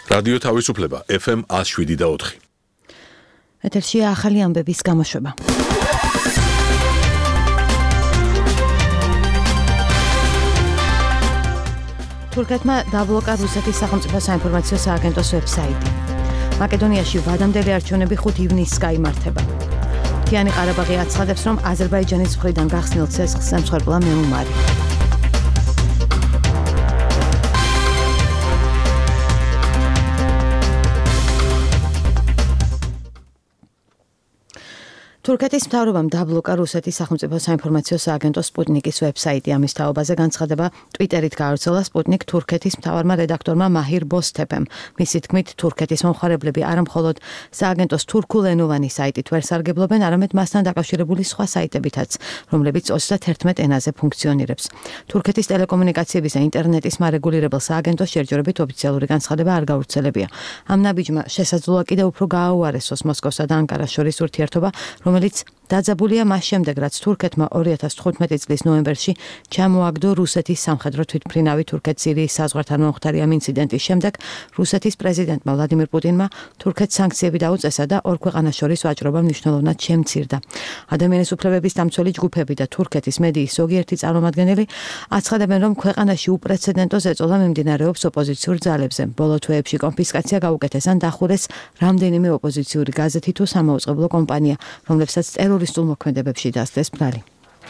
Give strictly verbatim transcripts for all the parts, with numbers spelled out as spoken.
რადიო თავისუფლება ეფ ემ one oh seven და four. ეთერშია ახალი ამბების გამოშვება. თურქეთმა დაბლოკა რუსეთის სახელმწიფო საინფორმაციო სააგენტოს ვებსაიტი. მაკედონიაში ვადამდელი არჩევნები ხუთი ივნისს გაიმართება. მთიანი ყარაბაღი აცხადებს, რომ აზერბაიჯანის მხრიდან გახსნილ ცეცხლს ემსხვერპლა მეომარი. თურქეთის მთავრობამ დაბლოკა რუსეთის სახელმწიფო საინფორმაციო სააგენტოს სპუტნიკის ვებსაიტი. ამის თაობაზე განცხადება ტვიტერით გაავრცელა სპუტნიკ თურქეთის მთავარმა რედაქტორმა მაჰირ ბოსთეპემ. მისი თქმით, თურქეთის მომხმარებლები არა მხოლოდ სააგენტოს თურქულენოვანი საიტით ვერ სარგებლობენ, არამედ მასთან დაკავშირებული სხვა საიტებითაც, რომლებიც ოცდაათერთმეტ ენაზე ფუნქციონირებს. თურქეთის ტელეკომუნიკაციების და ინტერნეტის მარეგულირებელ სააგენტოს შერჯერობით ოფიციალური განცხადება არ გავრცელებია. ამ ნაბიჯმა შესაძლოა კიდევ უფრო გააუარესოს მოსკოვსა და ანკარას შორის ურთიერთობა, რომელიც დაძაბულია მას შემდეგ, რაც თურქეთმა ორი ათას თხუთმეტი წლის ნოემბერში ჩამოაგდო რუსეთის სამხედრო თვითმფრინავი თურქეთ-სირიის საზღვართან მომხდარი ამ ინციდენტის შემდეგ რუსეთის პრეზიდენტმა ვლადიმირ პუტინმა თურქეთს სანქციები დაუწესა და ორ ქვეყანას შორის ვაჭრობა მნიშვნელოვნად შემცირდა. ადამიანის უფლებების დამცველი ჯგუფები და თურქეთის მედიის ზოგიერთი წარმომადგენელი აცხადებენ, რომ ქვეყანაში უპრეცედენტო ზეწოლა მიმდინარეობს ოპოზიციურ ძალებზე. ბოლო თვეებში კონფისკაცია გაუკეთეს ან დახურეს რამდენიმე ოპოზიციური გაზეთი თუ სამაუწყებლო კომპანია, რომლებსაც ტერორისტულ მოქმედებებში დასდეს ბრალი.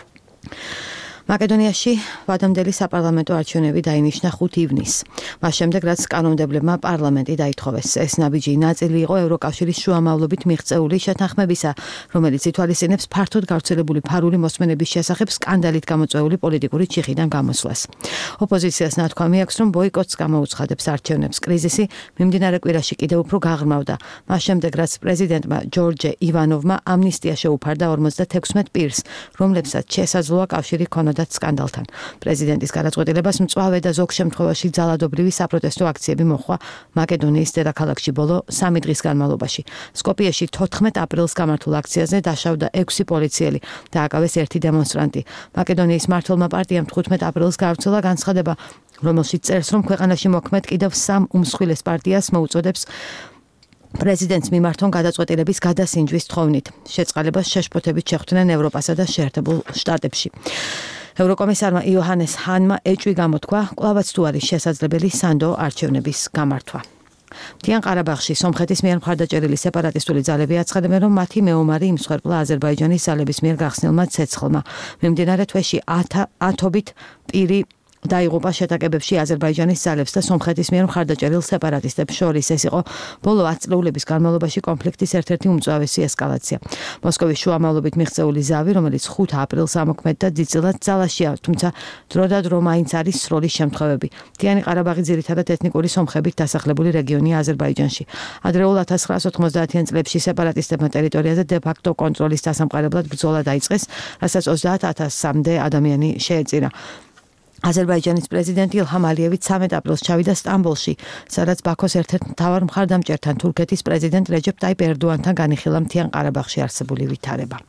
მაკედონიაში ვადამდელი საპარლამენტო არჩევნები დაინიშნა ხუთი ივნისს. მას შემდეგ, რაც კანონმდებლებმა პარლამენტი დაითხოვეს. ეს ნაბიჯი ნაწილი იყო ევროკავშირის შუამავლობით მიღწეული შეთანხმებისა, რომელიც ითვალისწინებს ფართოდ გავრცელებული ფარული მოსმენების შესახებ სკანდალით გამოწვეული პოლიტიკური ჩიხიდან გამოსვლას. ოპოზიციას ნათქვამი აქვს, რომ ბოიკოტს გამოუცხადებს არჩევნებს. კრიზისი მიმდინარე კვირაში კიდევ უფრო გაღრმავდა. მას შემდეგ, რაც პრეზიდენტმა ჯორჯე ივანოვმა ამნისტია შეუფარდა ორმოცდათექვსმეტ პირს, რომლებსაც შესაძლოა კავშირი ჰქონოდათ სკანდალთან. პრეზიდენტის გადაწყვეტილებას მწვავე და ზოგ შემთხვევაში ძალადობრივი საპროტესტო აქციები მოჰყვა მაკედონიის დედაქალაქში ბოლო სამი დღის განმავლობაში. სკოპიეში თოთხმეტ აპრილს გამართულ აქციაზე დაშავდა ექვსი პოლიციელი და აკავეს ერთი დემონსტრანტი. მაკედონიის მმართველმა პარტიამ თხუთმეტ აპრილს გაავრცელა განცხადება, რომელშიც წერს, რომ ქვეყანაში მოქმედ კიდევ სამ უმსხვილეს პარტიას მოუწოდებს პრეზიდენტს მიმართონ გადაწყვეტილების გადასინჯვის თხოვნით. შეწყალებას შეშფოთებით შეხვდნენ ევროპასა და შეერთებულ შტატებში. ევროკომისარმა იოჰანეს ჰანმა ეჭვი გამოთქვა, კვლავაც თუ არის შესაძლებელი სანდო არჩევნების გამართვა. მთიან ყარაბაღში სომხეთის მიერ მხარდაჭერილი სეპარატისტული ძალები აცხადებენ, რომ მათი მეომარი იმსხვერპლა აზერბაიჯანის ძალების მიერ გახსნილმა ცეცხლმა. მიმდინარე თვეში ათობით პირი დაიღუპა შეტაკებებში აზერბაიჯანის ძალებს და სომხეთის მიერ მხარდაჭერილ სეპარატისტებს შორის. ეს იყო ბოლო ათ წლეულების განმავლობაში კონფლიქტის ერთ-ერთი უმწვავესი ესკალაცია. მოსკოვის შუამავლობით მიღწეული ზავი, რომელიც ხუთ აპრილს ამოქმედდა, დიდწილად ძალაშია, თუმცა დროდადრო მაინც არის სროლის შემთხვევები. მთიანი ყარაბაღი ძირითადად ეთნიკური სომხებით დასახლებული რეგიონია აზერბაიჯანში. ადრეულ ათას ცხრაას ოთხმოცდაათიან წლებში სეპარატისტებმა ტერიტორიაზე დე-ფაქტო კონტროლის დასამყარებლად ბრძოლა დაიწყეს, რასაც ოცდაათ ათასამდე ადამიანი შეეწირა. აზერბაიჯანის პრეზიდენტი ილჰამ ალიევი ცამეტ აპრილს ჩავიდა სტამბოლში, სადაც ბაქოს ერთ-ერთ მთავარ მხარდამჭერთან თურქეთის პრეზიდენტ რეჯეპ ტაიპ ერდოანთან განიხილა მთიან ყარაბაღში არსებული ვითარება.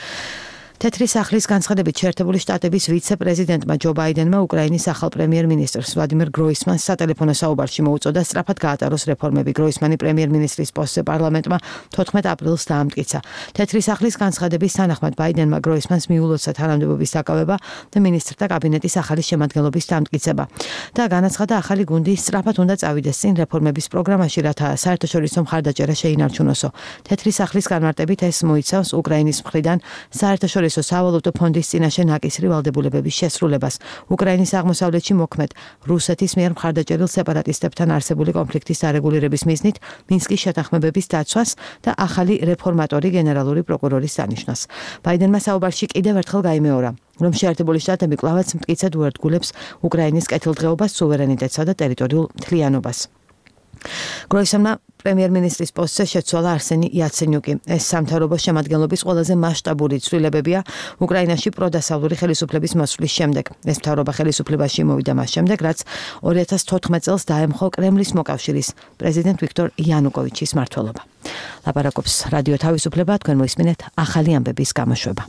თეთრი სახლის განცხადებით შეერთებული შტატების ვიცე-პრეზიდენტმა ჯო ბაიდენმა უკრაინის ახალ პრემიერ-მინისტრს ვლადიმირ გროისმანს სატელეფონო საუბარში მოუწოდა სწრაფად გაატაროს რეფორმები. გროისმანი პრემიერ-მინისტრის პოსტზე პარლამენტმა თოთხმეტ აპრილს დაამტკიცა. თეთრი სახლის განცხადების თანახმად ბაიდენმა გროისმანს მიულოცა თანამდებობის დაკავება და მინისტრთა კაბინეტის ახალი შემადგენლობის დამტკიცება და განაცხადა ახალი გუნდი სწრაფად უნდა წავიდეს წინ რეფორმების პროგრამაში, რათა საერთაშორისო მხარდაჭერა შეინარჩუნოსო. თეთრი სახლის განმარტებით ეს მოიცავს უკრაინის მხრიდან საერთაშორისო სავალუტო ფონდის წინაშე ნაკისრი ვალდებულებების შესრულებას, უკრაინის აღმოსავლეთში მოქმედ რუსეთის მიერ მხარდაჭერილ სეპარატისტებთან არსებული კონფლიქტის არეგულირების მიზნით მინსკის შეთანხმებების დაცვას და ახალი რეფორმატორი გენერალური პროკურორის დანიშვნას. ბაიდენმა საუბარში კიდევ ერთხელ გაიმეორა, რომ შეერთებული შტატები კვლავაც მტკიცედ უერთგულებს უკრაინის კეთილდღეობას, სუვერენიტეტსა და ტერიტორიულ მთლიანობას. გროისმანმა პრემიერ-მინისტრის პოსტზე შეცვალა არსენი იაცენიუკი. ეს სამთავრობო შემადგენლობის ყველაზე მასშტაბური ცვლილებებია უკრაინაში პროდასავლური ხელისუფლების მოსვლის შემდეგ. ეს მთავრობა ხელისუფლებაში მოვიდა მას შემდეგ, რაც ორი ათას თოთხმეტ წელს დაემხო კრემლის მოკავშირის პრეზიდენტ ვიქტორ იანუკოვიჩის მმართველობა. ლაპარაკობს რადიო თავისუფლება, თქვენ მოისმინეთ ახალი ამბების გამოშვება.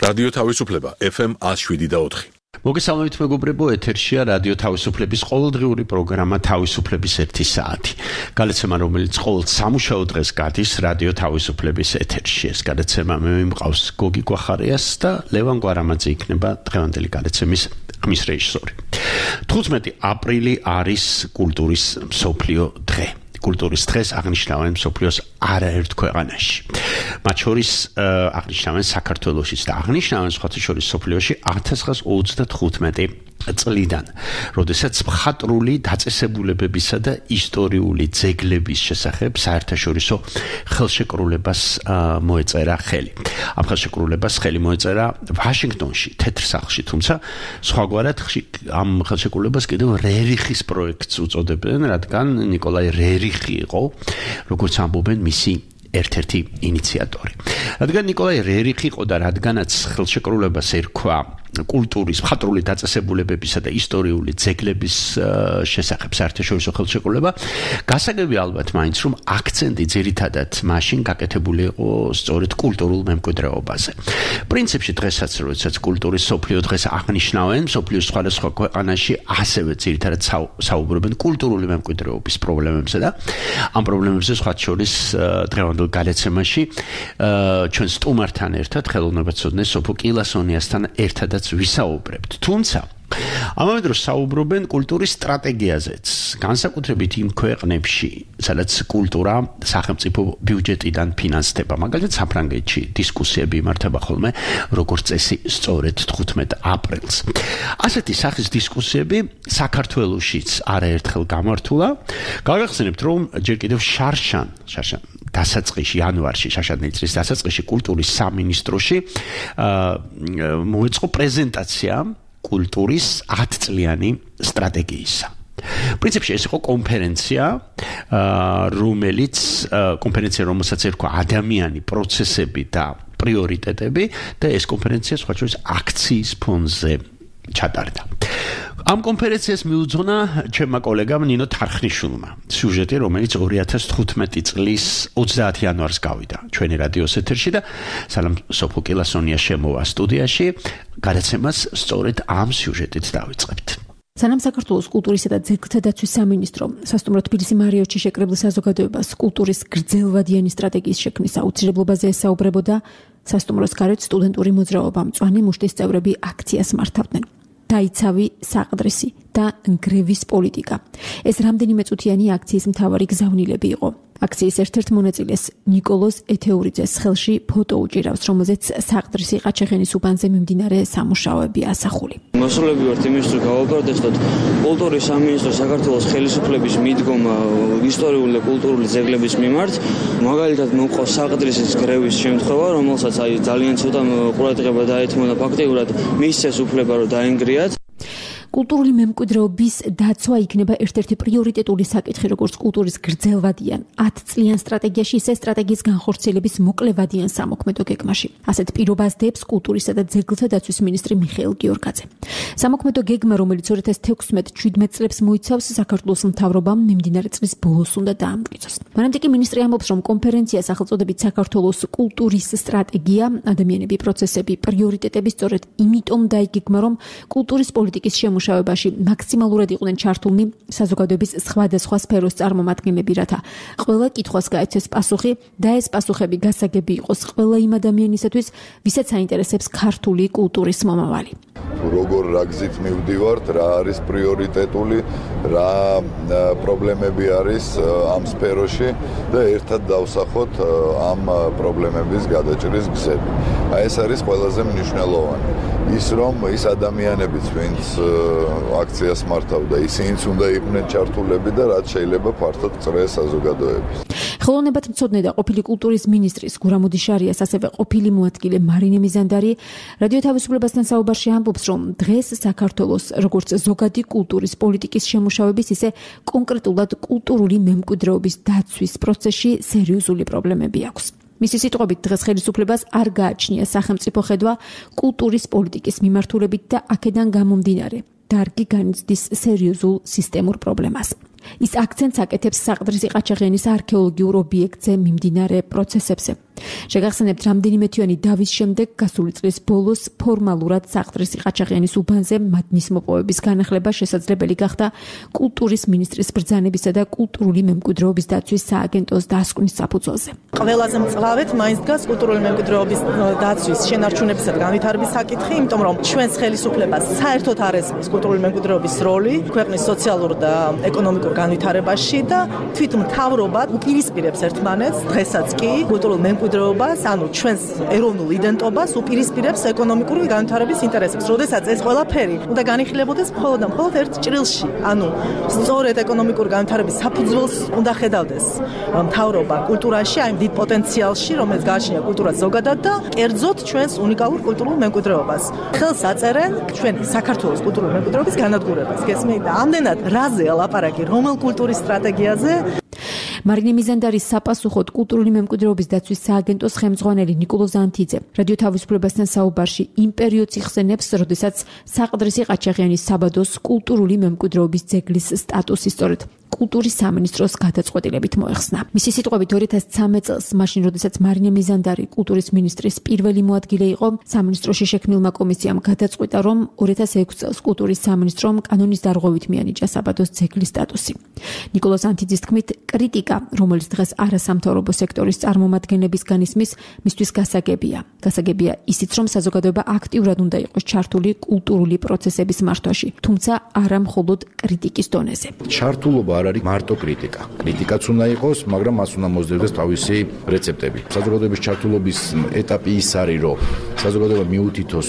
რადიო თავისუფლება ეფ ემ one oh seven point four. მოგესალმებით მეგობრებო, ეთერშია რადიო თავისუფლების ყოველდღიური პროგრამა თავისუფლების ერთი საათი. გადაცემა, რომელიც ყოველ სამუშაო დღეს გადის რადიო თავისუფლების ეთერში. ეს გადაცემა მე მიმყავს გოგი გვახარიას და ლევან გვარამაძე იქნება დღევანდელი გადაცემის ხმის რეჟისორი. თხუთმეტი აპრილი არის კულტურის მსოფლიო დღე. კულტურის დღეს აღნიშნავენ მსოფლიოს არაერთ ქვეყანაში. მათ შორის აღნიშნავენ საქართველოშიც და აღნიშნავენ სხვათა შორის მსოფლიოში ათას ცხრაას ოცდათხუთმეტი წლიდან, როდესაც მხატვრული დაწესებულებებისა და ისტორიული ძეგლების შესახებ საერთაშორისო ხელშეკრულებას მოეწერა ხელი. ამ ხელშეკრულებას ხელი მოეწერა ვაშინგტონში, თეთრ სახლში, თუმცა სხვაგვარად ამ ხელშეკრულებას კიდევ რერიხის პროექტს უწოდებენ, რადგან ნიკოლაი რერიხი იყო, როგორც ამბობენ, მისი ერთ-ერთი ინიციატორი. რადგან ნიკოლაი რერიხი იყო და რადგანაც ხელშეკრულებას ერქვა კულტურის, მხატვრული დაწესებულებებისა და ისტორიული ძეგლების შესახებ საერთაშორისო ხელშეკრულება, გასაგები ალბათ მაინც, რომ აქცენტი ძირითადად მაშინ გაკეთებული იყო სწორედ კულტურულ მემკვიდრეობაზე. პრინციპში დღესაც, როდესაც კულტურის მსოფლიო დღეს აღნიშნავენ, მსოფლიოს სხვადასხვა ქვეყანაში ასევე ძირითადად საუბრობენ კულტურული მემკვიდრეობის პრობლემებზე და ამ პრობლემებზე სხვათა შორის დღევანდელ გადაცემაში ჩვენ სტუმართან ერთად, ხელოვნებაცოდნე სოფო კილასონიასთან ერთადაც ვისაუბრებთ. თუმცა ამავე დროს საუბრობენ კულტურის სტრატეგიაზეც, განსაკუთრებით იმ ქვეყნებში, სადაც კულტურა სახელმწიფო ბიუჯეტიდან ფინანსდება. მაგალითად, საფრანგეთში დისკუსიები იმართება ხოლმე, როგორც წესი, სწორედ თხუთმეტ აპრილს. ასეთი სახის დისკუსიები საქართველოშიც არაერთხელ გამართულა. გავახსენებთ, რომ ჯერ კიდევ შარშან, შარშან დასაწყისში, იანვარში, შარშანელი წლის დასაწყისში კულტურის სამინისტროში მოეწყო პრეზენტაცია კულტურის ათწლიანი სტრატეგიისა. პრინციპში ეს იყო კონფერენცია, რომელიც კონფერენცია, რომელსაც ერქვა ადამიანი, პროცესები და პრიორიტეტები და ეს კონფერენცია სხვა შორის აქციის ფონზე ჩატარდა. ამ კონფერენციას მიუძღვნა ჩემმა კოლეგამ ნინო თარხნიშვილმა სიუჟეტი, რომელიც ორი ათას თხუთმეტი წლის ოცდაათი იანვარს გავიდა ჩვენი რადიოს ეთერში და სალამ სოფო კილასონია შემოვა სტუდიაში. გადაცემას სწორედ ამ სიუჟეტით დავიწყებთ. სანამ საქართველოს კულტურისა და ძეგლთა დაცვის სამინისტრო სასტუმრო თბილისი მარიოტში შეკრებილ საზოგადოებას კულტურის გრძელვადიანი სტრატეგიის შექმნის აუცილებლობაზე ესაუბრებოდა, სასტუმროს გარეთ სტუდენტური მოძრაობა, მწვანე მუშტის წევრები აქციას მართავდნენ. დაიცავი საყდრისი და ნგრევის პოლიტიკა. ეს რამდენიმე წუთიანი აქციის მთავარი გზავნილები იყო. აქციის ერთ-ერთ მონაწილეს ნიკოლოზ ეთეურიძეს ხელში ფოტო უჭირავს, რომელზეც საყდრისი ყაჩაღენის უბანზე მიმდინარე სამუშაოები ასახული. მოსულები ვართ იმის, რომ გავაფართოვოთ კულტურის სამინისტროს საქართველოს ხელისუფლების მიდგომა ისტორიული და კულტურული ძეგლების მიმართ. მაგალითად, მოყვა საყდრისის გრევის შემთხვევა, რომელსაც აი ძალიან ცოტა ყურადღება დაეთმო და ფაქტიურად მისცეს უფლება, რომ დაენგრიათ. კულტურული მემკვიდრეობის დაცვა იქნება ერთ-ერთი პრიორიტეტული საკითხი, როგორც კულტურის გრძელვადიან ათწლიან სტრატეგიაში, ისე სტრატეგიის განხორციელების მოკლევადიან სამოქმედო გეგმაში. ასეთ პირობას დებს კულტურისა და ძეგლთა დაცვის მინისტრი მიხეილ გიორგაძე. სამოქმედო გეგმა, რომელიც ორი ათას თექვსმეტ შვიდმეტ წლებს მოიცავს, საქართველოს მთავრობამ მიმდინარე წლის ბოლოს უნდა დაამტკიცოს. მანამდე კი მინისტრი ამბობს, რომ კონფერენცია სახელწოდებით საქართველოს კულტურის სტრატეგია, ადამიანები, პროცესები, პრიორიტეტები სწორედ იმიტომ დაიგეგმა, რომ კულტურის პოლიტიკის შემუშავება მუშაობაში მაქსიმალურად იყვნენ ჩართულნი საზოგადოების სხვადასხვა სფეროს წარმომადგენლები, რათა ყველა კითხვას გაეცეს პასუხი და ეს პასუხები გასაგები იყოს ყველა იმ ადამიანისათვის, ვისაც აინტერესებს ქართული კულტურის მომავალი. როგორ რა გზით მივდივართ, რა არის პრიორიტეტული, რა პრობლემები არის ამ სფეროში და ერთად დავსახოთ ამ პრობლემების გადაჭრის გზები. აი ეს არის ყველაზე მნიშვნელოვანი. ის რომ ის ადამიანებიც, ვინც აქციას მართავდა, ისინიც უნდა იყვნენ ჩართულები და რაც შეიძლება ფართოდ წრეს საზოგადოების. ხელოვნებათმცოდნე და ყოფილი კულტურის მინისტრის გურამ ოდიშარიას, ასევე ყოფილი მოადგილე მარინე მიზანდარი რადიო თავისუფლებასთან საუბარში ამბობს, რომ დღეს საქართველოს როგორც ზოგადი კულტურის პოლიტიკის შემუშავების, ისე კონკრეტულად კულტურული მემკვიდრეობის დაცვის პროცესში სერიოზული პრობლემები აქვს. მისი სიტყვებით, დღეს ხელისუფლებას არ გააჩნია სახელმწიფო ხედვა კულტურის პოლიტიკის მიმართულებით და აქედან გამომდინარე დარგი განიცდის სერიოზულ სისტემურ პრობლემას. ის აქცენტს აკეთებს საყდრის ყაჩაღიანის არქეოლოგიურ ობიექტზე მიმდინარე პროცესებზე. შეგახსენებთ, რამდენიმე თვიანი დავის შემდეგ გასული წლის ბოლოს ფორმალურად საყდრის ყაჩაღიანის უბანზე მადნის მოპოვების განახლება შესაძლებელი გახდა კულტურის მინისტრის ბრძანებისა და კულტურული მემკვიდრეობის დაცვის სააგენტოს დასკვნის საფუძველზე. ყველაზე მწლავედ მაინც დგას კულტურული მემკვიდრეობის დაცვის შენარჩუნებისა და განვითარების საკითხი, იმიტომ რომ ჩვენს ხელისუფლებას საერთოდ არ ესმის კულტურული მემკვიდრეობის როლი ქვეყნის სოციალურ და ეკონომიკურ განვითარებაში და თვით მთავრობა უპირისპირებს ერთმანეთს დღესაც კი კულტურულ მემკვიდრეობას, ანუ ჩვენს ეროვნულ იდენტობას უპირისპირებს ეკონომიკური განვითარების ინტერესებს. როდესაც ეს ყველაფერი უნდა განიხილებოდეს მხოლოდ და მხოლოდ ერთ ჭრილში, ანუ სწორედ ეკონომიკური განვითარების საფუძველს უნდა ხედავდეს მთავრობა კულტურაში, აი დიდ პოტენციალში, რომელიც გააჩნია კულტურას ზოგადად და კერძოდ ჩვენს უნიკალურ კულტურულ მემკვიდრეობას. ხელს აწერენ ჩვენ საქართველოს კულტურული მემკვიდრეობის განადგურებას. გესმით? და ამდენად რაზეა ლაპარაკი, რომელ კულტურის სტრატეგიაზე? მარინე მიზანდარის საპასუხოდ კულტურული მემკვიდრეობის დაცვის სააგენტოს ხელმძღვანელი ნიკოლოზ ანთიძე რადიო თავისუფლებასთან საუბარში იმ პერიოდს იხსენებს, როდესაც საყდრის ყაჩაღიანის საბადოს კულტურული მემკვიდრეობის ძეგლის სტატუსი სწორედ კულტურის სამინისტროს გადაწყვეტილებით მოეხსნა. მისი სიტყვებით ორი ათას ცხრამეტ წელს, მაშინ როდესაც მარინე მიზანდარი კულტურის მინისტრის პირველი მოადგილე იყო, სამინისტროში შექმნილმა კომისიამ გადაწყვიტა, რომ ორი ათას ექვსი წელს კულტურის სამინისტრომ კანონის დარღვევით მიანიჭა საბადოს ძეგლის სტატუსი. ნიკოლოზ ანთიძის თქმით, კრიტიკა, რომელიც დღეს არასამთავრობო სექტორის წარმომადგენლებისგან ისმის, მისთვის გასაგებია. გასაგებია ისიც, რომ საზოგადოება აქტიურად უნდა იყოს ჩართული კულტურული პროცესების მართვაში, თუმცა არა მხოლოდ კრიტიკის დონეზე. ჩართულობა არ არის მარტო კრიტიკა. კრიტიკაც უნდა იყოს, მაგრამ მას უნდა მოსდევდეს თავისი რეცეპტები. საზოგადოების ჩართულობის ეტაპი ის არის, რომ საზოგადოება მიუთითოს,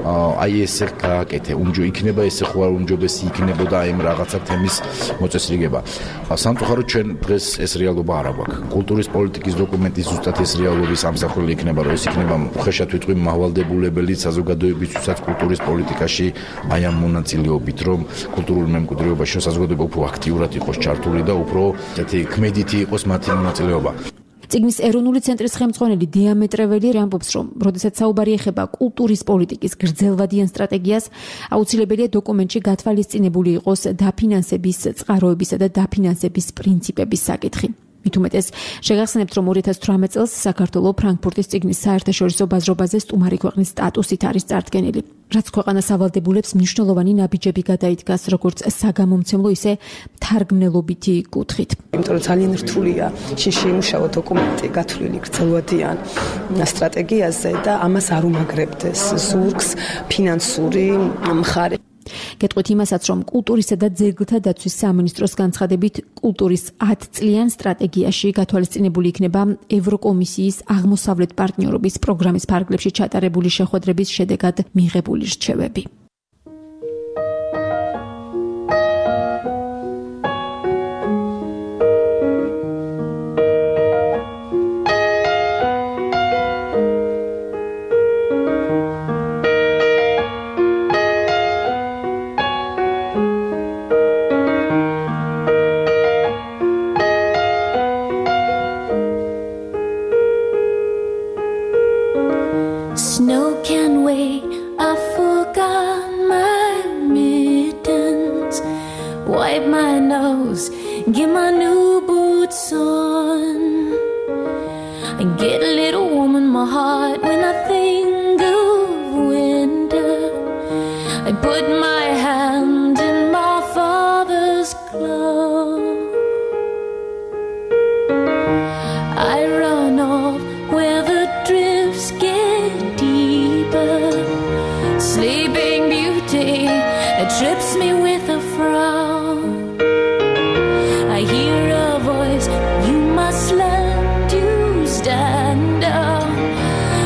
აი ესე გააკეთე, უმჯო იქნება ესე ხო არ უმჯობესი იქნებოდა აი რაღაცა თემის მოწესრიგება. სამწუხაროდ ჩვენ დღეს ეს რეალობა არ აქვს. კულტურის პოლიტიკის დოკუმენტის ზუსტად ეს რეალობის ამსახველი იქნება, რომ ეს იქნება უხეშად ვიტყვი მავალდებულებელი საზოგადოებისთვისაც კულტურის პოლიტიკაში აი ამ მონაწილეობით, რომ კულტურული მემკვიდრეობაში საზოგადოება უფრო აქტიურად იყოს ჩართული და უფრო ესეთი ქმედითი იყოს მათი მონაწილეობა. წიგნის ეროვნული ცენტრის ხელმძღვანელი დიამეტრეველი ამბობს, რომ როდესაც საუბარი ეხება კულტურის პოლიტიკის გრძელვადიან სტრატეგიას, აუცილებელია დოკუმენტში გათვალისწინებული იყოს დაფინანსების წყაროებისა და დაფინანსების პრინციპების საკითხი. მით უმეტეს, შეგახსენებთ, რომ ორი ათას თვრამეტ წელს საქართველოს ფრანკფურტის წიგნის საერთაშორისო ბაზრობაზე სტუმარი ქვეყნის სტატუსით არის წარდგენილი. რაც ქვეყანას ავალდებულებს მნიშვნელოვანი ნაბიჯები გადაიდგას, როგორც საგამომცემლო, ისე თარგმნელობითი კუთხით. იმიტომ რომ ძალიან რთულია შიში იმუშავა დოკუმენტი გათვლილი გრძელვადიან სტრატეგიაზე და ამას არ უმაგრებდეს ზურგს ფინანსური მხარე. გეტყვით იმასაც, რომ კულტურისა და ძეგლთა დაცვის სამინისტროს განცხადებით კულტურის ათ წლიან სტრატეგიაში გათვალისწინებული იქნება ევროკომისიის აღმოსავლეთ პარტნიორობის პროგრამის ფარგლებში ჩატარებული შეხვედრების შედეგად მიღებული რჩევები. Snow can wait, I forgot my mittens. Wipe my nose, get my new boots on. I get a little warm in my heart when I think of winter. I put my hand in my father's glove. I run off where the drifts get deeper. Sleeping Beauty, it trips me with a frown. I hear a voice, you must learn to stand up.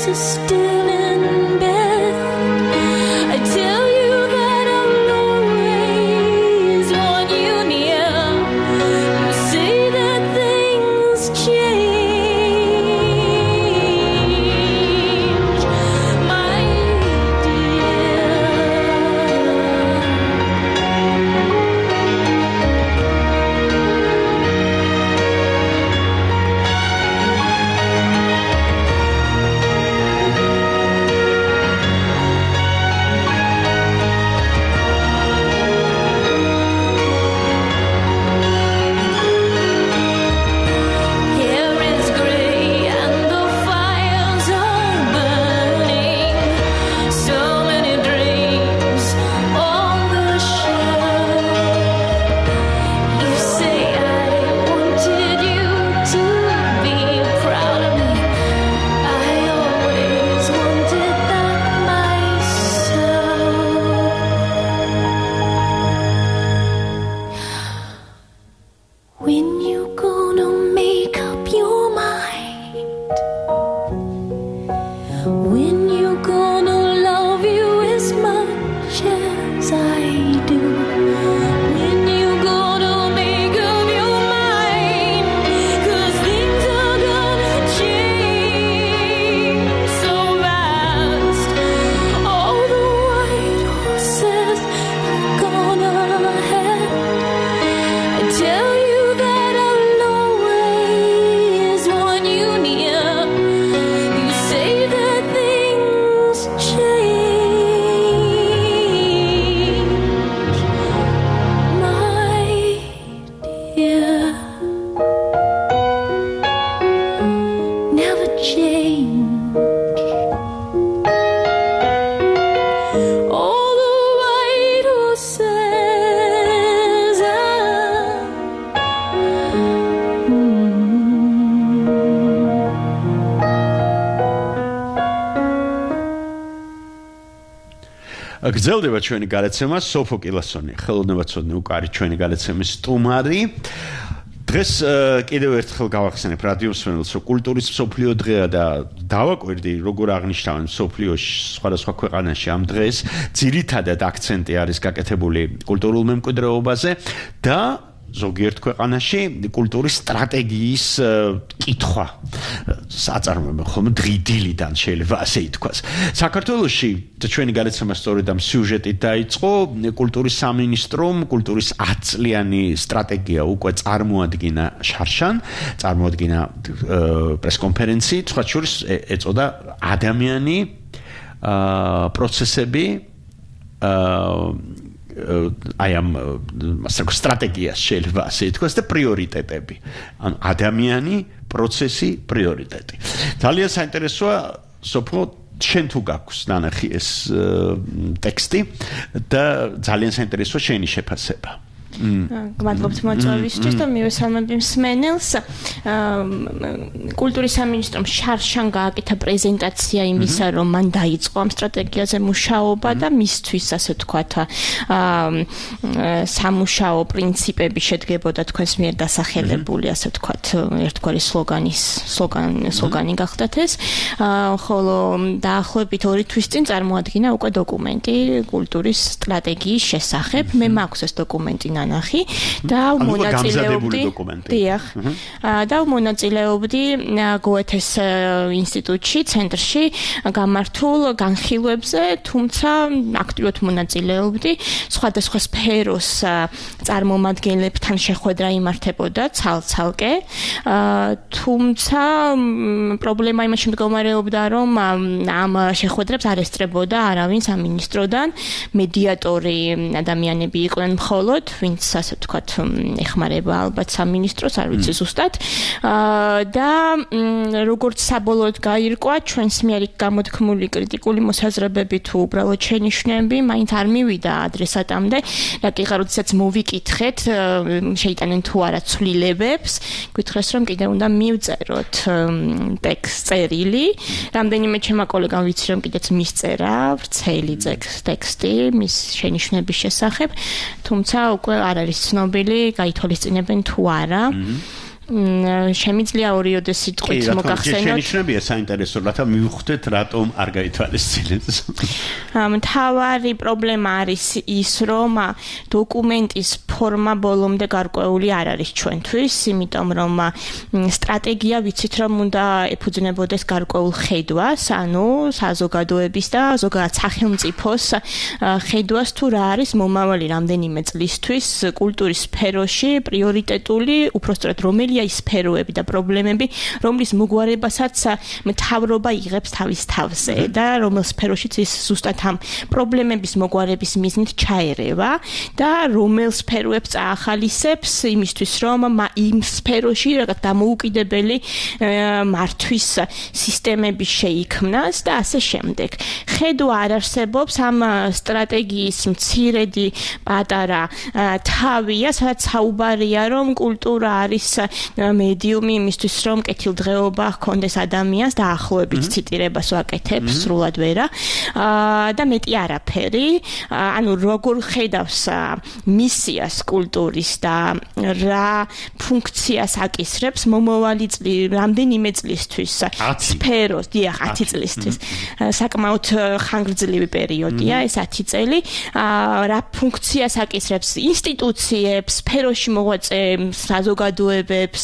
so still in bed. I tell you that I'll always want you near. You say that things change, my Hair is gray and the fires are burning. So many dreams on the shelf. You say I wanted you to be proud of me. I always wanted that myself. When you gonna make up your mind? When you gonna love you as much as I do? When you gonna make up your mind? 'Cause things are gonna change so fast. All the white horses have gone ahead. I tell you that I'll always want you near. You say that things change, my dear. Never change. All the white horses are გრძელდება ჩვენი გადაცემა სოფო კილასონი ხელოვნებაცოდნე უკარი ჩვენი გადაცემის სტუმარი დღეს კიდევ ერთხელ გავახსენებ რადიო მსმენელს რომ კულტურის მსოფლიო დღეა და დავაკვირდი როგორ აღნიშნავენ მსოფლიოში სხვადასხვა ქვეყანაში ამ დღეს ძირითადად აქცენტი არის გაკეთებული კულტურულ მემკვიდრეობაზე და ზოგიერთ ქვეყანაში კულტურის სტრატეგიის კითხვა საწარმოებენ ხოლმე დღიდილიდან შეიძლება ასე ითქვას. საქართველოში ჩვენი გადაცემა სწორედ ამ სიუჟეტით დაიწყო. კულტურის სამინისტრომ კულტურის ათი წლიანი სტრატეგია უკვე წარმოადგინა შარშან, წარმოადგინა პრესკონფერენციით, სხვა შორის ეწოდა ადამიანი პროცესები აი ამ სტრატეგიას შეიძლება ასე ითქვას და პრიორიტეტები. ან ადამიანი, პროცესი, პრიორიტეტი. ძალიან საინტერესოა სოფო შენ თუ გაქვს ნანახი ეს ტექსტი და ძალიან საინტერესოა შენი შეფასება. გმადლობთ მოწვევისთვის და მივესალმები მსმენელს. კულტურის სამინისტრომ შარშან გააკეთა პრეზენტაცია იმისა, რომ მან დაიწყო ამ სტრატეგიაზე მუშაობა და მისთვის ასე ვთქვათ სამუშაო პრინციპები შედგებოდა თქვენს მიერ დასახელებული ასე ვთქვათ ერთგვარი სლოგანის სლოგანი სლოგანი გახდათ ეს. ხოლო დაახლოებით ორი თვის წინ წარმოადგინა უკვე დოკუმენტი კულტურის სტრატეგიის შესახებ. მე მაქვს ეს დოკუმენტი ნახი და მონაწილეობდი დიახ და მონაწილეობდი გოეთეს ინსტიტუტში ცენტრში გამართულ განხილვებზე, თუმცა აქტიურად მონაწილეობდი სხვადასხვა სფეროს წარმომადგენლებთან შეხვედრა იმართებოდა ცალ-ცალკე, თუმცა პრობლემა იმაში მდგომარეობდა, რომ ამ შეხვედრებს არ ესწრებოდა არავინ სამინისტროდან, მედიატორი ადამიანები იყვნენ მხოლოდ, ვინც ასე ვთქვათ ეხმარება ალბათ სამინისტროს, არ ვიცი ზუსტად. და როგორც საბოლოოდ გაირკვა, ჩვენს მიერ გამოთქმული კრიტიკული მოსაზრებები თუ უბრალოდ შენიშვნები მაინც არ მივიდა ადრესატამდე, რაკიღა როდესაც მოვიკითხეთ, შეიტანენ თუ არა ცვლილებებს, გითხრეს რომ კიდევ უნდა მივწეროთ ტექსტ წერილი. რამდენიმე ჩემმა კოლეგამ ვიცი რომ კიდეც მისწერა ვრცელი ტექსტი მის შენიშვნების შესახებ, თუმცა უკვე არ არის ცნობილი, გაითვალისწინებენ თუ არა. შემიძლია ორიოდე სიტყვით მოგახსენოთ. შენიშნებია საინტერესო, რათა მივხვდეთ რატომ არ გაითვალისწინებს. მთავარი პრობლემა არის ის, რომ დოკუმენტის ფორმა ბოლომდე გარკვეული არ არის ჩვენთვის, იმიტომ რომ სტრატეგია ვიცით რომ უნდა ეფუძნებოდეს გარკვეულ ხედვას, ანუ საზოგადოების და ზოგადად სახელმწიფოს ხედვას თუ რა არის მომავალი რამდენიმე წლისთვის კულტურის სფეროში პრიორიტეტული, უпростоრად რომელია ის სფეროები და პრობლემები, რომლის მოგვარებასაც მთავრობა იღებს თავის თავზე და რომელ სფეროშიც ის ზუსტად ამ პრობლემების მოგვარების მიზნით ჩაერევა და რომელ სფეროებს წაახალისებს იმისთვის რომ იმ სფეროში რაღაც დამოუკიდებელი მართვის სისტემები შეიქმნას და ასე შემდეგ. ხედვა არ არსებობს ამ სტრატეგიის მცირედი პატარა თავია, სადაც საუბარია რომ კულტურა არის მედიუმი იმისთვის რომ კეთილდღეობა ჰქონდეს ადამიანს და ახლოებით ციტირებას ვაკეთებ სრულად ვერა და მეტი არაფერი. ანუ როგორ ხედავს მისიას კულტურის და რა ფუნქციას აკისრებს მომავალი წლი რამდენიმე წლისთვის სფეროს, დიახ, ათი წლისთვის. საკმაოდ ხანგრძლივი პერიოდია ეს ათი წელი. რა ფუნქციას აკისრებს ინსტიტუციებს, სფეროში მოღვაწე საზოგადოებებს,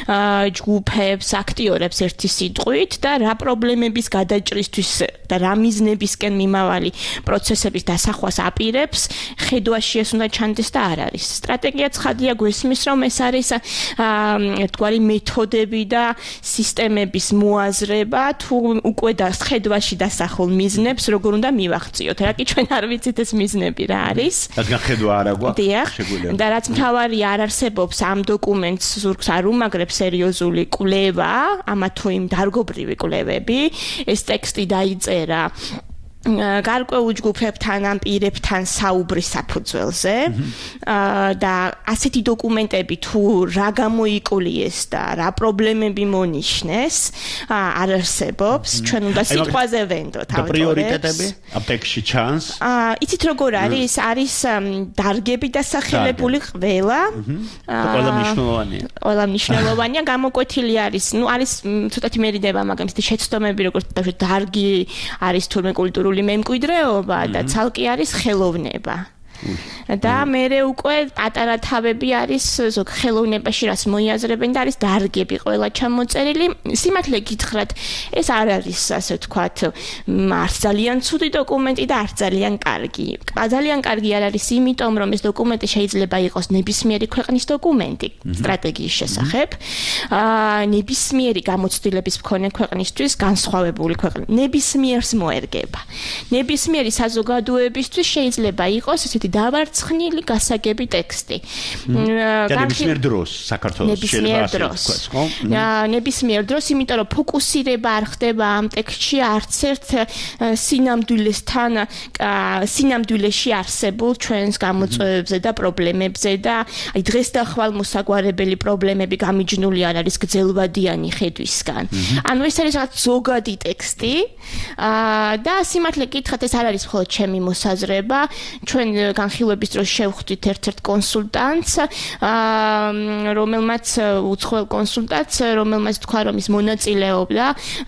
ჯგუფებს, აქტიორებს ერთი სიტყვით და რა პრობლემების გადაჭრისთვის და რა მიზნებისკენ მიმავალი პროცესების დასახვას აპირებს, ხედვაში ეს უნდა ჩანდეს და არ არის. სტრატეგია ცხადია გვესმის რომ ეს არის ერთგვარი მეთოდები და სისტემების მოაზრება თუ უკვე და ხედვაში დასახულ მიზნებს როგორ უნდა მივახციოთ. რა კი ჩვენ არ ვიცით ეს მიზნები რა არის. რადგან ხედვა არ აქვს შეგვიძლია. და რაც მთავარი არ არსებობს ამ დოკუმენტს ზურგს არ უმაგრებს სერიოზული კვლევა, ამა თუ იმ დარგობრივი კვლევები. ეს ტექსტი დაიწერა გარკვეულ ჯგუფებთან ან პირებთან საუბრის საფუძველზე და ასეთი დოკუმენტები თუ რა გამოიკულიეს და რა პრობლემები მონიშნეს არ არსებობს. ჩვენ უნდა სიტყვაზე ვენდოთ ავტორებს. და პრიორიტეტები ამ ტექსტში ჩანს? იცით როგორ არის? არის დარგები დასახელებული ყველა. ყველა მნიშვნელოვანია. ყველა მნიშვნელოვანია, გამოკვეთილი არის. ნუ არის ცოტათი მერიდება, მაგრამ ის შეცდომები როგორც დარგი არის თურმე კულტურული მემკვიდრეობა და ცალკე არის ხელოვნება. და მერე უკვე პატარა თავები არის ზოგ ხელოვნებაში რას მოიაზრებენ და არის დარგები ყველა ჩამოწერილი. სიმართლე გითხრათ, ეს არ არის ასე ვთქვათ, არც ძალიან ცუდი დოკუმენტი და არც ძალიან კარგი. ძალიან კარგი არ არის იმიტომ, რომ ეს დოკუმენტი შეიძლება იყოს ნებისმიერი ქვეყნის დოკუმენტი სტრატეგიის შესახებ. აა ნებისმიერი გამოცდილების მქონე ქვეყნისთვის განსხვავებული ქვეყნა ნებისმიერს მოერგება. ნებისმიერი საზოგადოებისთვის შეიძლება იყოს ესეთი დავარცხნილი გასაგები ტექსტი. ნებისმიერ დროს საქართველოს შეიძლება ასე ხო? ნებისმიერ დროს, იმიტომ რომ ფოკუსირება არ ხდება ამ ტექსტში არც ერთ სინამდვილესთან სინამდვილეში არსებულ ჩვენს გამოწვევებზე და პრობლემებზე და აი დღეს და ხვალ მოსაგვარებელი პრობლემები გამიჯნული არ არის გრძელვადიანი ხედვისგან. ანუ ეს არის რაღაც ზოგადი ტექსტი და სიმართლე გითხრათ ეს არ არის მხოლოდ ჩემი მოსაზრება. ჩვენ განხილვების დროს შევხვდით ერთ-ერთ კონსულტანტს, რომელმაც უცხოელ კონსულტანტს, რომელმაც თქვა, რომ ის მონაწილეობდა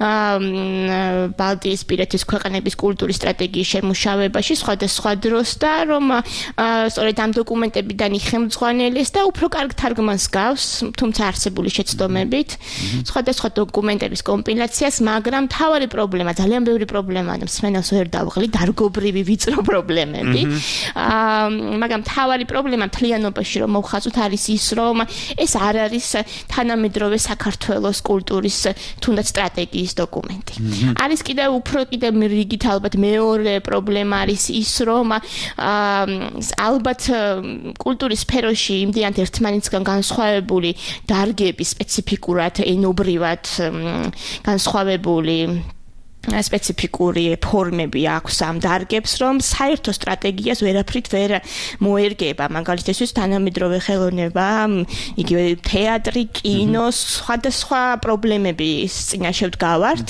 ბალტიისპირეთის ქვეყნების კულტურის სტრატეგიის შემუშავებაში სხვადასხვა დროს და რომ სწორედ ამ დოკუმენტებიდან იხელმძღვანელეს და უფრო კარგ თარგმანს გავს, თუმცა არსებული შეცდომებით, სხვადასხვა დოკუმენტების კომპილაციას, მაგრამ მთავარი პრობლემა, ძალიან ბევრი პრობლემაა და მსმენელს ვერ დავღლი, დარგობრივი ვიწრო პრობლემები. მაგრამ მთავარი პრობლემა მთლიანობაში რომ მოვხაზოთ არის ის, რომ ეს არ არის თანამედროვე საქართველოს კულტურის თუნდაც სტრატეგიის დოკუმენტი. არის კიდევ უფრო კიდევ რიგით ალბათ მეორე პრობლემა არის ის, რომ ალბათ კულტურის სფეროში იმდენად ერთმანეთისგან განსხვავებული დარგები სპეციფიკურად ენობრივად განსხვავებული სპეციფიკური ფორმები აქვს ამ დარგებს, რომ საერთო სტრატეგიას ვერაფრით ვერ მოერგება. მაგალითად, თანამედროვე ხელოვნება, იგივე თეატრი, კინო, სხვადასხვა პრობლემების წინაშე ვდგავართ.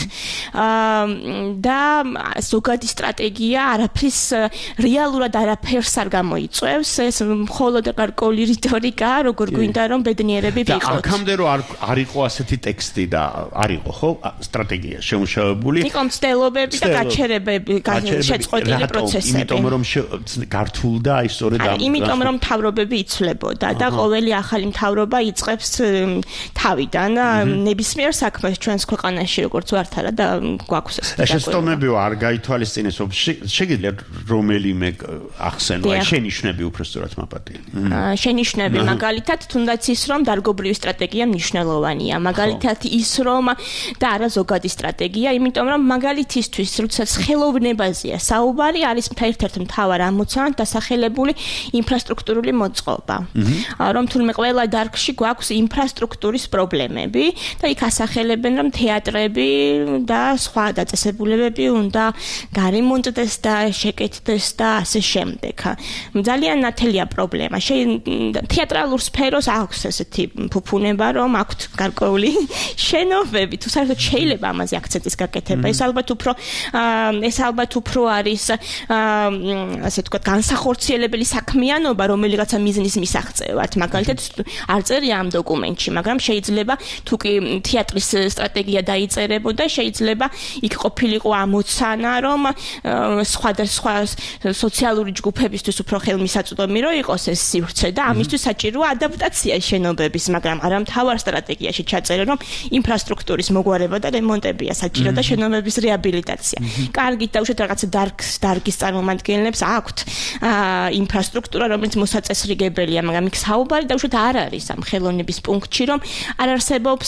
და ზოგადი სტრატეგია არაფრის რეალურად არაფერს არ გამოიწვევს. ეს მხოლოდ გარკვეული რიტორიკა, როგორ გვინდა რომ ბედნიერები ვიყოთ. და აქამდე რომ არ იყო ასეთი ტექსტი და არ იყო, ხო, სტრატეგია შემუშავებული. მცდელობები და გაჩერებები, შეწყვეტილი პროცესები. იმიტომ რომ გართულდა აი სწორედ ამ. იმიტომ რომ მთავრობები იცვლებოდა და ყოველი ახალი მთავრობა იწყებს თავიდან ნებისმიერ საქმეს ჩვენს ქვეყანაში როგორც ვართ არა და გვაქვს ეს. შეცდომები არ გაითვალისწინეს, შეგიძლია რომელიმე ახსენო, აი შენიშვნები უბრალოდ მაპატიელი. შენიშვნები მაგალითად თუნდაც ის რომ დარგობრივი სტრატეგია მნიშვნელოვანია, მაგალითად ის რომ და არა ზოგადი სტრატეგია, იმიტომ რომ მაგალითისთვის, როდესაც ხელოვნებაზეა საუბარი, არის ერთ-ერთი მთავარ ამოცანად დასახელებული ინფრასტრუქტურული მოწყობა. რომ თურმე ყველა დარგში გვაქვს ინფრასტრუქტურის პრობლემები და იქ ასახელებენ, რომ თეატრები და სხვა დაწესებულებები უნდა გარემონტდეს და შეკეთდეს და ასე შემდეგ. ძალიან ნათელია პრობლემა. თეატრალურ სფეროს აქვს ესეთი ფუფუნება, რომ აქვთ გარკვეული შენობები, თუ საერთოდ შეიძლება ამაზე აქცენტის გაკეთება. ეს ალბათ უფრო ეს ალბათ უფრო არის ასე თქვა განსახორციელებელი საქმიანობა რომელიღაცა მიზნის მისაღწევად მაგალითად არ წერია ამ დოკუმენტში მაგრამ შეიძლება თუ კი თეატრის სტრატეგია დაიწერებოდა შეიძლება იქ ყოფილიყო ამოცანა რომ სხვადასხვა სოციალური ჯგუფებისთვის უფრო ხელმისაწვდომი რო იყოს ეს სივრცე და ამისთვის საჭიროა ადაპტაცია შენობების მაგრამ არა მთავარ სტრატეგიაში ჩაწერა რომ ინფრასტრუქტურის მოგვარება და რემონტებია საჭირო და შენობების რეაბილიტაცია. კარგი და უშუალოდ რაღაცა დარგის დარგის წარმომადგენლებს აქვთ ინფრასტრუქტურა, რომელიც მოსაწესრიგებელია, მაგრამ იქ საუბარი და უშუალოდ არ არის ამ ხელოვნების პუნქტში, რომ არ არსებობს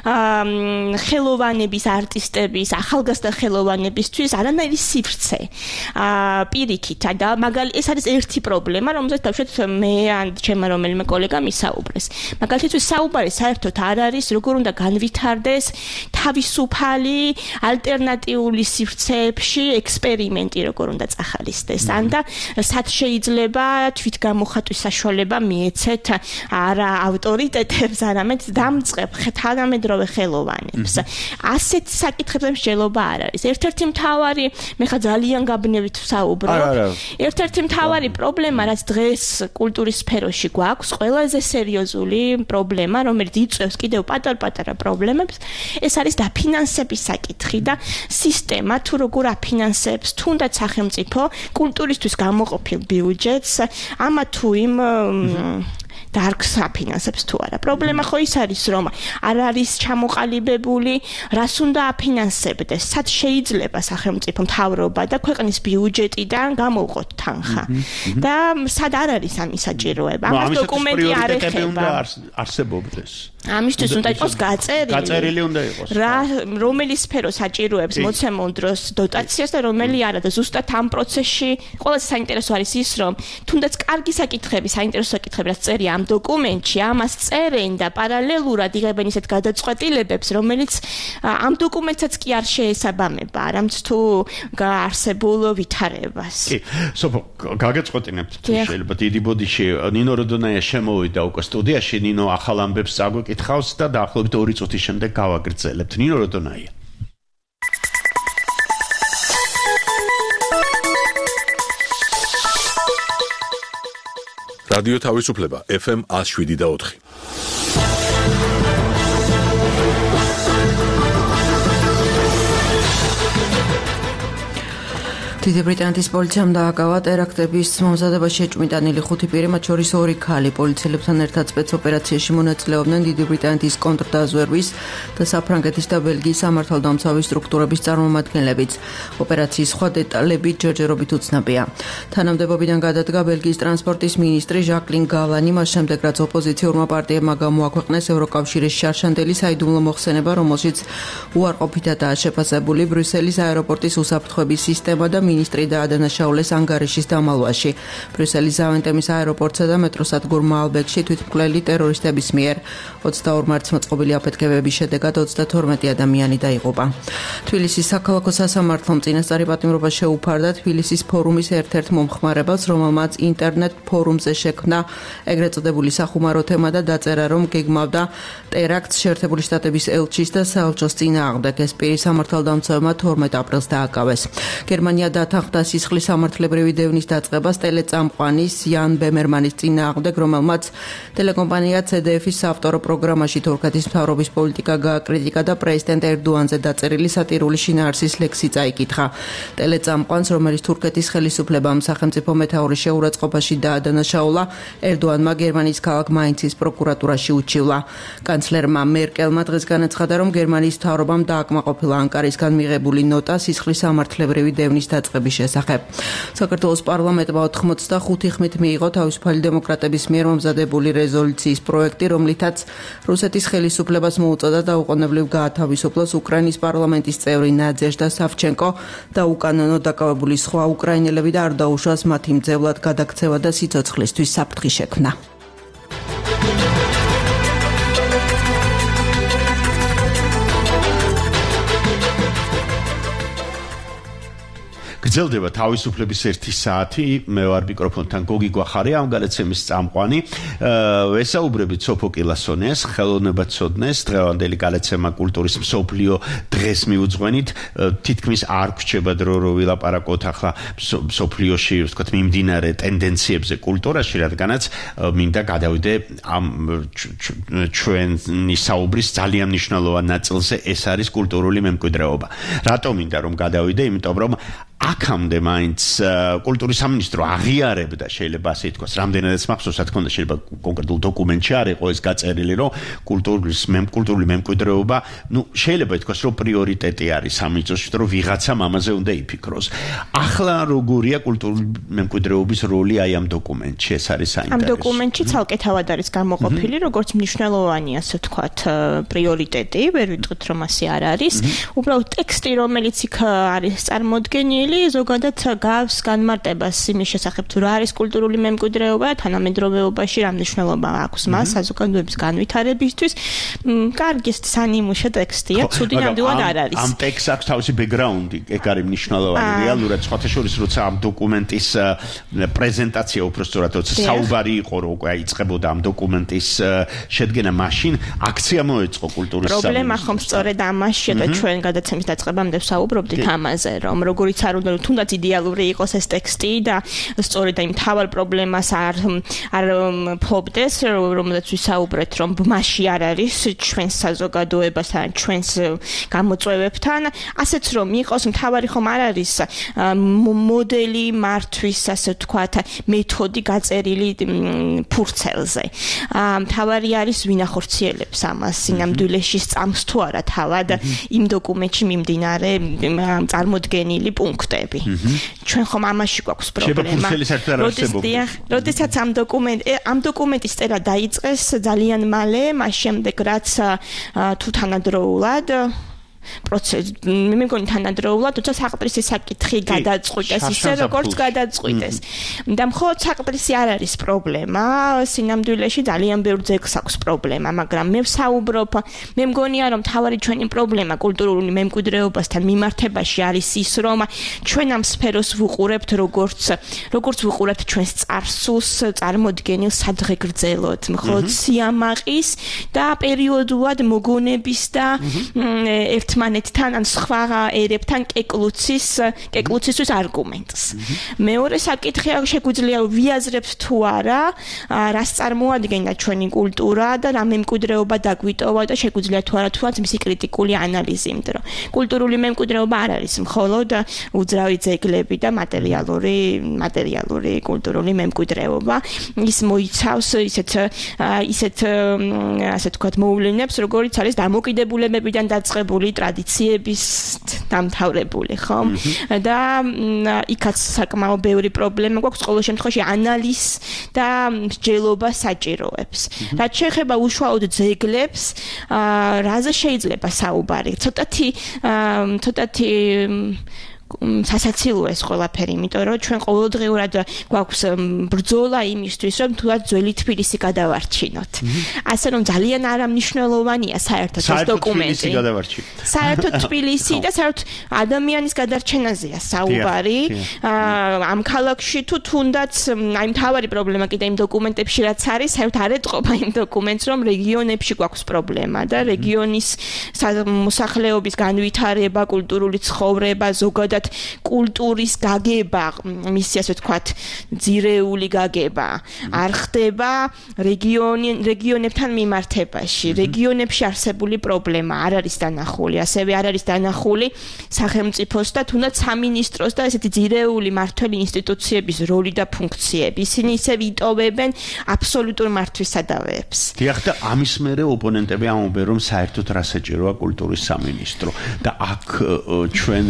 ხელოვანების არტისტების, ახალგაზრდა ხელოვანებისთვის არანაირი სივრცე. პირიქით და მაგალითად ეს არის ერთი პრობლემა, რომელზეც უშუალოდ მე ან ჩემმა რომელიმე კოლეგამ ისაუბრეს. მაგალითად საუბარი საერთოდ არ არის, როგორ უნდა განვითარდეს თავისუფალი ალტერნატიული სივრცეებში ექსპერიმენტი როგორ უნდა წახალისდეს. ან და სად შეიძლება თვითგამოხატვის საშუალება მიეცეთ არა ავტორიტეტებს, არამედ დამწყებ თანამედროვე ხელოვანებს. ასეთ საკითხებზე მსჯელობა არ არის. ერთ-ერთი მთავარი, მე ხა ძალიან გაბნევით ვსაუბრობ. ერთ-ერთი მთავარი პრობლემა, რაც დღეს კულტურის სფეროში გვაქვს, ყველაზე სერიოზული პრობლემა, რომელიც იწვევს კიდევ პატარ-პატარა პრობლემებს, ეს არის დაფინანსების საკითხი და სისტემა თუ როგორ აფინანსებს თუნდაც სახელმწიფო კულტურისთვის გამოყოფილ ბიუჯეტს ამა თუ იმ დარგს აფინანსებს თუ არა. პრობლემა ხო ის არის, რომ არ არის ჩამოყალიბებული, რას უნდა აფინანსებდეს, სად შეიძლება სახელმწიფო მთავრობა და ქვეყნის ბიუჯეტიდან გამოვყოთ თანხა. და სად არ არის ამის საჭიროება. ამას დოკუმენტი არ ეხება. არსებობდეს. ამისთვის უნდა იყოს გაწერილი. გაწერილი უნდა იყოს. რა რომელი სფერო საჭიროებს მოცემულ დროს დოტაციას და რომელი არა და ზუსტად ამ პროცესში ყველაზე საინტერესო არის ის, რომ თუნდაც კარგი საკითხები, საინტერესო საკითხები რაც წერია ამ დოკუმენტში, ამას წერენ და პარალელურად იღებენ ისეთ გადაწყვეტილებებს, რომელიც ამ დოკუმენტსაც კი არ შეესაბამება, არამედ თუ გაარსებულ ვითარებას. კი, სოფო, გაგეწყვეტინებთ თუ შეიძლება დიდი ბოდიში ნინო როდონაია შემოვიდა უკვე სტუდიაში, ნინო ახალ ამბებს აგვეკ ითხავს და დაახლოებით ორი წუთის შემდეგ გავაგრძელებთ. ნინო როდონაია. რადიო თავისუფლება ეფ ემ one oh seven და four. დიდი ბრიტანეთის პოლიციამ დააკავა ტერაქტების მომზადებაში შეჭმიტანილი ხუთი პირი, მათ შორის ორი ქალი. პოლიციელებთან ერთად სპეცოპერაციაში მონაწილეობდნენ დიდი ბრიტანეთის კონტრდაზვერვის და საფრანგეთის და ბელგიის სამართალდამცავი სტრუქტურების წარმომადგენლებიც. ოპერაციის სხვა დეტალები ჯერჯერობით უცნობია. თანამდებობიდან გადადგა ბელგიის ტრანსპორტის მინისტრი ჟაკლინ გალანი, მას შემდეგ რაც ოპოზიციურმა პარტიებმა გამოაქვეყნეს ევროკავშირის შარშანდელი საიდუმლო მოხსენება, რომელშიც უარყოფითადაა შეფასებული ბრიუსელის აეროპორტის უსაფრთხოების სისტემა და მინისტრი დაადანაშაულეს ანგარიშის დამალვაში. ბრიუსელის ზავენტემის აეროპორტსა და მეტროსადგურ მალბეკში თვითმკვლელი ტერორისტების მიერ ოცდაორ მარტს მოწყობილი აფეთქებების შედეგად ოცდათორმეტი ადამიანი დაიღუპა. თბილისის საქალაქო სასამართლომ წინასწარი პატიმრობა შეუფარდა თბილისის ფორუმის ერთ-ერთ მომხმარებელს, რომელმაც ინტერნეტ ფორუმზე შექმნა ეგრეთ წოდებული სახუმარო თემა და დაწერა, რომ გეგმავდა ტერაქტს შეერთებული შტატების ელჩის და საელჩოს წინააღმდეგ. ეს პირი სამართალდამცავმა თორმეტ აპრილს დააკავეს. გერმანია დათანხმდა სისხლის სამართლებრივი დევნის დაწყებას ტელეწამყვანის იან ბემერმანის წინააღმდეგ, რომელმაც ტელეკომპანია ცე დე ეფის საავტორო პროგრამაში თურქეთის მთავრობის პოლიტიკა გააკრიტიკა და პრეზიდენტ ერდოანზე დაწერილი სატირული შინაარსის ლექსი წაიკითხა. ტელეწამყვანს, რომელიც თურქეთის ხელისუფლებამ სახელმწიფო მეთაურის შეურაცხყოფაში დაადანაშაულა, ერდოანმა გერმანიის ქალაქ მაინცის პროკურატურაში უჩივლა. კანცლერმა მერკელმა დღეს განაცხადა, რომ გერმანიის მთავრობამ დააკმაყოფილა ანკარისგან მიღებული ნოტა სისხლის სამართლებრივი დევნის დაწყების შესახებ. საქართველოს პარლამენტმა ოთხმოცდახუთი ხმით მიიღო თავისუფალი დემოკრატების მიერ მომზადებული რეზოლუციის პროექტი, რომლითაც რუსეთის ხელისუფლებას მოუწოდა დაუყოვნებლივ გაათავისუფლოს უკრაინის პარლამენტის წევრი ნაძეჟდა სავჩენკო და უკანონო დაკავებული სხვა უკრაინელები და არ დაუშვას მათი მძევლად გადაქცევა და სიცოცხლისთვის საფრთხის შექმნა. გრძელდება თავისუფლების ერთი საათი. მე ვარ მიკროფონთან გოგი გვახარი, ამ გადაცემის წამყვანი. ვესაუბრებით სოფო კილასონიას, ხელოვნებაცოდნეს, დღევანდელი გადაცემა კულტურის მსოფლიო დღეს მიუძღვენით. თითქმის არ გვჩება დრო, რომ ვილაპარაკოთ ახლა მსოფლიოში, ვთქვათ, მიმდინარე ტენდენციებზე კულტურაში, რადგანაც მინდა გადავიდე ამ ჩვენი საუბრის ძალიან მნიშვნელოვან ნაწილზე, ეს არის კულტურული მემკვიდრეობა. რატომ მინდა რომ გადავიდე? იმიტომ რომ აქამდე მაინც კულტურის სამინისტრო აღიარებდა, შეიძლება ასე ითქვას, რამდენადაც მახსოვს, რა თქმა უნდა, შეიძლება კონკრეტულ დოკუმენტში არ იყო ეს გაწერილი, რომ კულტურის კულტურული მემკვიდრეობა, ну, შეიძლება ითქვას, რომ პრიორიტეტი არის სამინისტროში, რომ ვიღაცამ ამაზე უნდა იფიქროს. ახლა როგორია კულტურული მემკვიდრეობის როლი აი ამ დოკუმენტში? ეს არის საინტერესო. ამ დოკუმენტში ცალკე თავად არის გამოყოფილი, როგორც მნიშვნელოვანი, ასე ვთქვათ, პრიორიტეტი, ვერ ვიტყვით, რომ ასე არ არის. უბრალოდ ტექსტი, რომელიც იქ არის წარმოდგენილი, ზოგადად გავს განმარტებას იმის შესახებ, თუ რა არის კულტურული მემკვიდრეობა, თანამედროვეობაში რა მნიშვნელობა აქვს მას საზოგადოების განვითარებისთვის. კარგი სანიმუშო ტექსტია, ცუდი ნამდვილად არ არის. ამ ტექსტს აქვს თავისი ბექგრაუნდი, ეგ არის მნიშვნელოვანი. რეალურად სხვათა შორის, როცა ამ დოკუმენტის პრეზენტაცია უბრალოდ როცა საუბარი იყო, რომ უკვე აიწყებოდა ამ დოკუმენტის შედგენა, მაშინ აქცია მოეწყო კულტურის სამინისტროში. პრობლემა ხომ სწორედ ამაშია და ჩვენ გადაცემის დაწყებამდე ვსაუბრობდით ამაზე, რომ როგორიც არ უნდა თუნდაც იდეალური იყოს ეს ტექსტი და სწორედ აი მთავარ პრობლემას არ არ ფლობდეს, რომელზეც ვისაუბრეთ, რომ ბმაში არ არის ჩვენს საზოგადოებასთან, ჩვენს გამოწვევებთან, ასეც რომ იყოს მთავარი ხომ არ არის მოდელი მართვის, ასე ვთქვათ, მეთოდი გაწერილი ფურცელზე. მთავარი არის ვინ ახორციელებს ამას, სინამდვილეში სწამს თუ არა თავად იმ დოკუმენტში მიმდინარე წარმოდგენილი პუნქტები. ჩვენ ხომ ამაში გვაქვს პრობლემა. როდესაც ამ დოკუმენტ ამ დოკუმენტის წერა დაიწყეს ძალიან მალე, მას შემდეგ რაც თუ თანადროულად პროცესი მე მგონი თანადროულად, თუმცა საყდრისი საკითხი გადაწყვიტეს ისე როგორც გადაწყვიტეს. და მხოლოდ საყდრისი არ არის პრობლემა, სინამდვილეში ძალიან ბევრ ძეგლს აქვს პრობლემა, მაგრამ მე ვსაუბრობ, მე მგონია რომ თავარი ჩვენი პრობლემა კულტურული მემკვიდრეობასთან მიმართებაში არის ის, რომ ჩვენ ამ სფეროს ვუყურებთ როგორც როგორც ვუყურებთ ჩვენს წარსულს, წარმოდგენილ სადღე გრძელოდ, მხოლოდ სიამაყის და პერიოდულად მოგონების და ერთ ერთმანეთთან ან სხვა ერებთან კეკლუცის კეკლუცისთვის არგუმენტს. მეორე საკითხი შეგვიძლია ვიაზრებთ თუ არა, რას წარმოადგენდა ჩვენი კულტურა და რა მემკვიდრეობა დაგვიტოვა და შეგვიძლია თუ არა თუნდაც მისი კრიტიკული ანალიზი, იმიტომ რომ კულტურული მემკვიდრეობა არ არის მხოლოდ უძრავი ძეგლები და მატერიალური მატერიალური კულტურული მემკვიდრეობა. ის მოიცავს ისეთ ისეთ ასე ვთქვათ მოვლენებს, როგორიც არის დამოკიდებულებებიდან დაწყებული ტრადიციების დამთავრებული, ხო? და იქაც საკმაოდ ბევრი პრობლემა გვაქვს, ყოველ შემთხვევაში ანალიზს და მსჯელობა საჭიროებს. რაც შეეხება უშუალოდ ძეგლებს, რაზე შეიძლება საუბარი? ცოტათი ცოტათი სასაცილოა ეს ყველაფერი, იმიტომ რომ ჩვენ ყოველდღიურად გვაქვს ბრძოლა იმისთვის, რომ თუნდაც ძველი თბილისი გადავარჩინოთ. ასე რომ ძალიან არამმნიშვნელოვანია საერთოდ ეს დოკუმენტი. საერთოდ თბილისი და საერთოდ ადამიანის გადარჩენაზეა საუბარი. ამ ქალაქში თუ თუნდაც აი მთავარი პრობლემა კიდე იმ დოკუმენტებში რაც არის, საერთოდ არ ეტყობა იმ დოკუმენტს, რომ რეგიონებში გვაქვს პრობლემა და რეგიონის მოსახლეობის განვითარება, კულტურული ცხოვრება, ზოგადად კულტურის გაგება, მისი ასე ვთქვათ, ძირეული გაგება არ ხდება რეგიონი რეგიონებთან მიმართებაში. რეგიონებში არსებული პრობლემა არ არის დანახული, ასევე არ არის დანახული სახელმწიფოს და თუნდაც სამინისტროს და ესეთი ძირეული მართველი ინსტიტუციების როლი და ფუნქციები. ისინი ისევ იტოვებენ აბსოლუტურ მართვის სადავეებს. დიახ, და ამის მერე ოპონენტები ამბობენ, რომ საერთოდ რა საჭიროა კულტურის სამინისტრო და აქ ჩვენ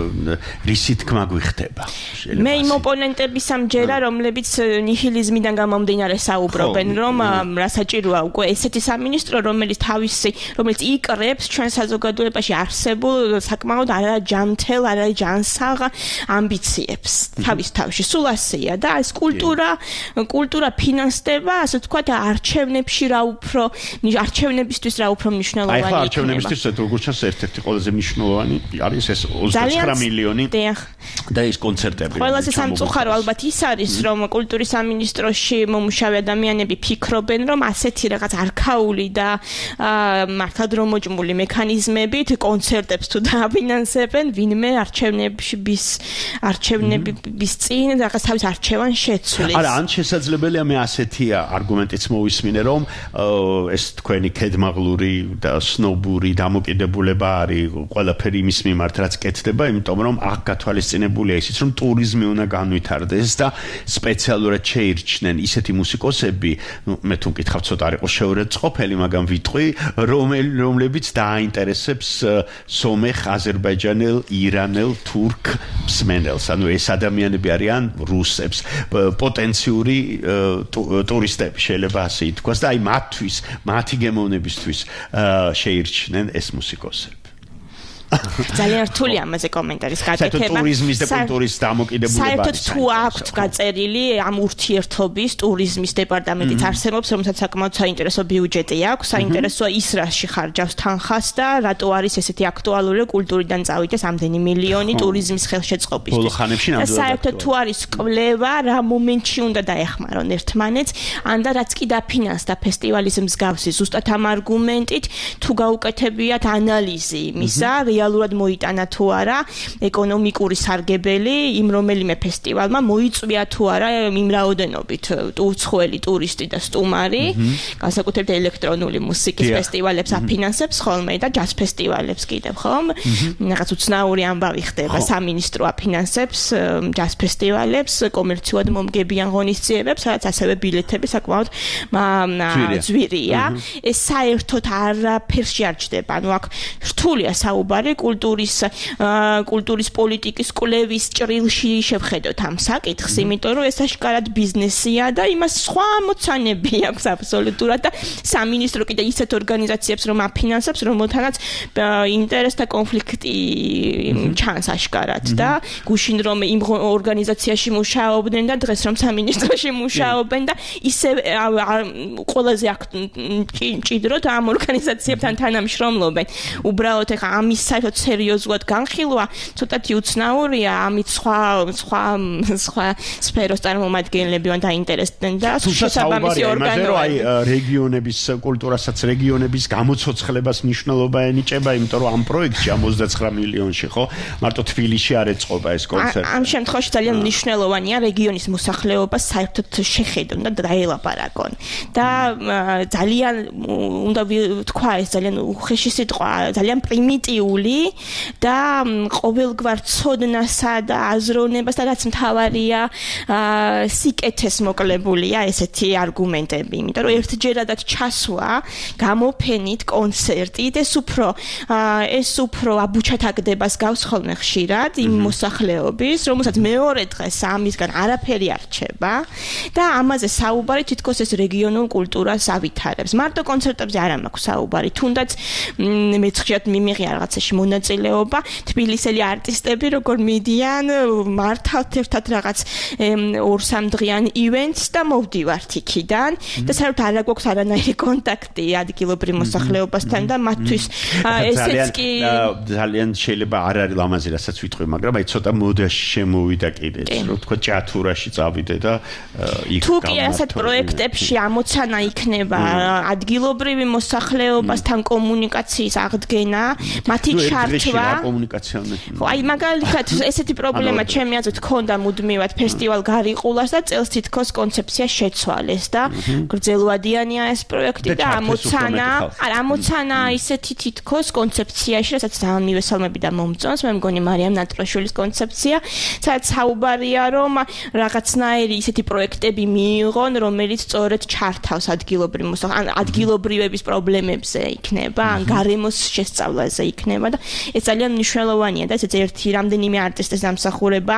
რისი თქმა გვიხდება. მე იმ ოპონენტების ამჯერა, რომლებიც ნიჰილიზმიდან გამომდინარე საუბრობენ, რომ რა საჭიროა უკვე ესეთი სამინისტრო, რომელიც თავისი, რომელიც იკრებს ჩვენ საზოგადოებაში არსებულ საკმაოდ არაჯანმრთელ, არაჯანსაღ ამბიციებს თავის თავში. სულ ასეა და ეს კულტურა, კულტურა ფინანსდება, ასე ვთქვათ, არჩევნებში რა უფრო, არჩევნებისთვის რა უფრო მნიშვნელოვანი იქნება. აი, არჩევნებისთვის როგორც ჩანს, ერთ-ერთი ყველაზე მნიშვნელოვანი არის ეს ოცდათხრამეტ მილიონი და ეს კონცერტები. ყველაზე სამწუხარო ალბათ ის არის, რომ კულტურის სამინისტროში მომუშავე ადამიანები ფიქრობენ, რომ ასეთი რაღაც არქაული და მართლადრომოჭმული მექანიზმებით კონცერტებს თუ დააფინანსებენ, ვინმე არჩევნების არჩევნების წინ რაღაც თავის არჩევან შეცვლის. არა, ან შესაძლებელია მე ასეთი არგუმენტიც მოვისმინე, რომ ეს თქვენი ქედმაღლური და სნობური დამოკიდებულება არის ყველაფერი იმის მიმართ, რაც კეთდება, იმიტომ რომ აქ გათვალისწინებულია ისიც, რომ ტურიზმი უნდა განვითარდეს და სპეციალურად შეირჩნენ ისეთი მუსიკოსები, ნუ მე თუ მკითხავ ცოტა არ იყო შეურაცხყოფელი, მაგრამ ვიტყვი, რომლებიც დააინტერესებს სომეხ, აზერბაიჯანელ, ირანელ, თურქ მსმენელს. ანუ ეს ადამიანები არიან რუსებს, პოტენციური ტურისტები, შეიძლება ასე ითქვას და აი მათთვის, მათი გემოვნებისთვის შეირჩნენ ეს მუსიკოსები. ძალიან რთული ამაზე კომენტარის გაკეთება. საერთოდ ტურიზმის და კულტურის დამოკიდებულება. საერთოდ თუ აქვთ გაწერილი ამ ურთიერთობის ტურიზმის დეპარტამენტიც არსებობს, რომელსაც საკმაოდ საინტერესო ბიუჯეტი აქვს, საინტერესოა ის რაში ხარჯავს თანხას და რატო არის ესეთი აქტუალური კულტურიდან წავიდეს ამდენი მილიონი ტურიზმის ხელშეწყობისთვის. ბოლო ხანებში ნამდვილად საერთოდ თუ არის კვლევა, რა მომენტში უნდა დაეხმარონ ერთმანეთს, ან და რაც კი დაფინანსდა ფესტივალის მსგავსი, ზუსტად ამ არგუმენტით თუ გაუკეთებიათ ანალიზი იმისა, რეალურად მოიტანა თუ არა ეკონომიკური სარგებელი იმ რომელიმე ფესტივალმა მოიწვია თუ არა იმ რაოდენობით უცხოელი ტურისტი და სტუმარი, განსაკუთრებით ელექტრონული მუსიკის ფესტივალებს აფინანსებს ხოლმე და ჯაზ ფესტივალებს კიდევ ხომ? რაღაც უცნაური ამბავი ხდება, სამინისტრო აფინანსებს ჯაზ ფესტივალებს, კომერციულად მომგებიან ღონისძიებებს, სადაც ასევე ბილეთები საკმაოდ ძვირია. ეს საერთოდ არაფერში არ ჯდება. ანუ აქ რთულია საუბარი კულტურის კულტურის პოლიტიკის კვლევის ჭრილში შევხედოთ ამ საკითხს, იმიტომ რომ ეს აშკარად ბიზნესია და იმას სხვა მოცანები აქვს აბსოლუტურად და სამინისტრო კიდე ისეთ ორგანიზაციებს რომ აფინანსებს, რომელთანაც ინტერესთა კონფლიქტი ჩანს აშკარად და გუშინ რომ იმ ორგანიზაციაში მუშაობდნენ და დღეს რომ სამინისტროში მუშაობენ და ისე ყველაზე ჭიდროდ ამ ორგანიზაციებთან თანამშრომლობენ. უბრალოდ ეხა ამის საერთოდ სერიოზულად განხილვა ცოტათი უცნაურია, ამით სხვა სხვა სხვა სფეროს წარმომადგენლები უნდა დაინტერესდნენ და შესაბამისი ორგანოები. აი რეგიონების კულტურასაც რეგიონების გამოცოცხლებას მნიშვნელობა ენიჭება, იმიტომ რომ ამ პროექტში ამ ოცდათხრამეტ მილიონში ხო მარტო თბილისში არ ეწყობა ეს კონცერტი. ამ შემთხვევაში ძალიან მნიშვნელოვანია რეგიონის მოსახლეობას საერთოდ შეხედონ და დაელაპარაკონ. და ძალიან უნდა ვთქვა ეს ძალიან უხეში სიტყვა, ძალიან პრიმიტიული და ყოველგვარ ცოდნასა და აზროვნებას და რაც მთავარია სიკეთეს მოკლებულია ესეთი არგუმენტები, იმიტომ რომ ერთჯერადად ჩასვა, გამოფენით კონცერტით ეს უფრო ეს უფრო აბუჩათაგდებას გავს ხოლმე ხშირად იმ მოსახლეობის, რომელსაც მეორე დღეს ამისგან არაფერი არ რჩება და ამაზე საუბარი თითქოს ეს რეგიონულ კულტურას ავითარებს. მარტო კონცერტებზე არ მაქვს საუბარი, თუნდაც მეც ხშირად მიმიღია რაღაცაში მონაწილეობა, თბილისელი არტისტები როგორ მიდიან, მართავთ ერთად რაღაც ორ სამ დღიან ივენტს და მოვდივართ იქიდან და საერთოდ არ აქვს არანაირი კონტაქტი ადგილობრივ მოსახლეობასთან და მათთვის ესეც კი ძალიან შეიძლება არ არის ლამაზი რასაც ვიტყვი, მაგრამ აი ცოტა მოდაში შემოვიდა კიდეც, რომ თქვა ჭათურაში წავიდე და იქ თუ კი ასეთ პროექტებში ამოცანა იქნება ადგილობრივი მოსახლეობასთან კომუნიკაციის აღდგენა, მათი ჩართვა. ხო, აი მაგალითად ესეთი პრობლემა ჩემი აზრით ქონდა მუდმივად ფესტივალ გარიყულას და წელს თითქოს კონცეფცია შეცვალეს და გრძელვადიანია ეს პროექტი და ამოცანა, არა ამოცანა ისეთი თითქოს კონცეფციაში, რასაც ძალიან მივესალმები და მომწონს, მე მგონი მარიამ ნატროშვილის კონცეფცია, სადაც საუბარია რომ რაღაცნაირი ისეთი პროექტები მიიღონ, რომელიც სწორედ ჩართავს ადგილობრივ მოსახლეობას, ან ადგილობრივების პრობლემებზე იქნება, ან გარემოს შესწავლაზე იქნება და ეს ძალიან მნიშვნელოვანია და ესეც ერთი რამდენიმე არტისტის დამსახურება,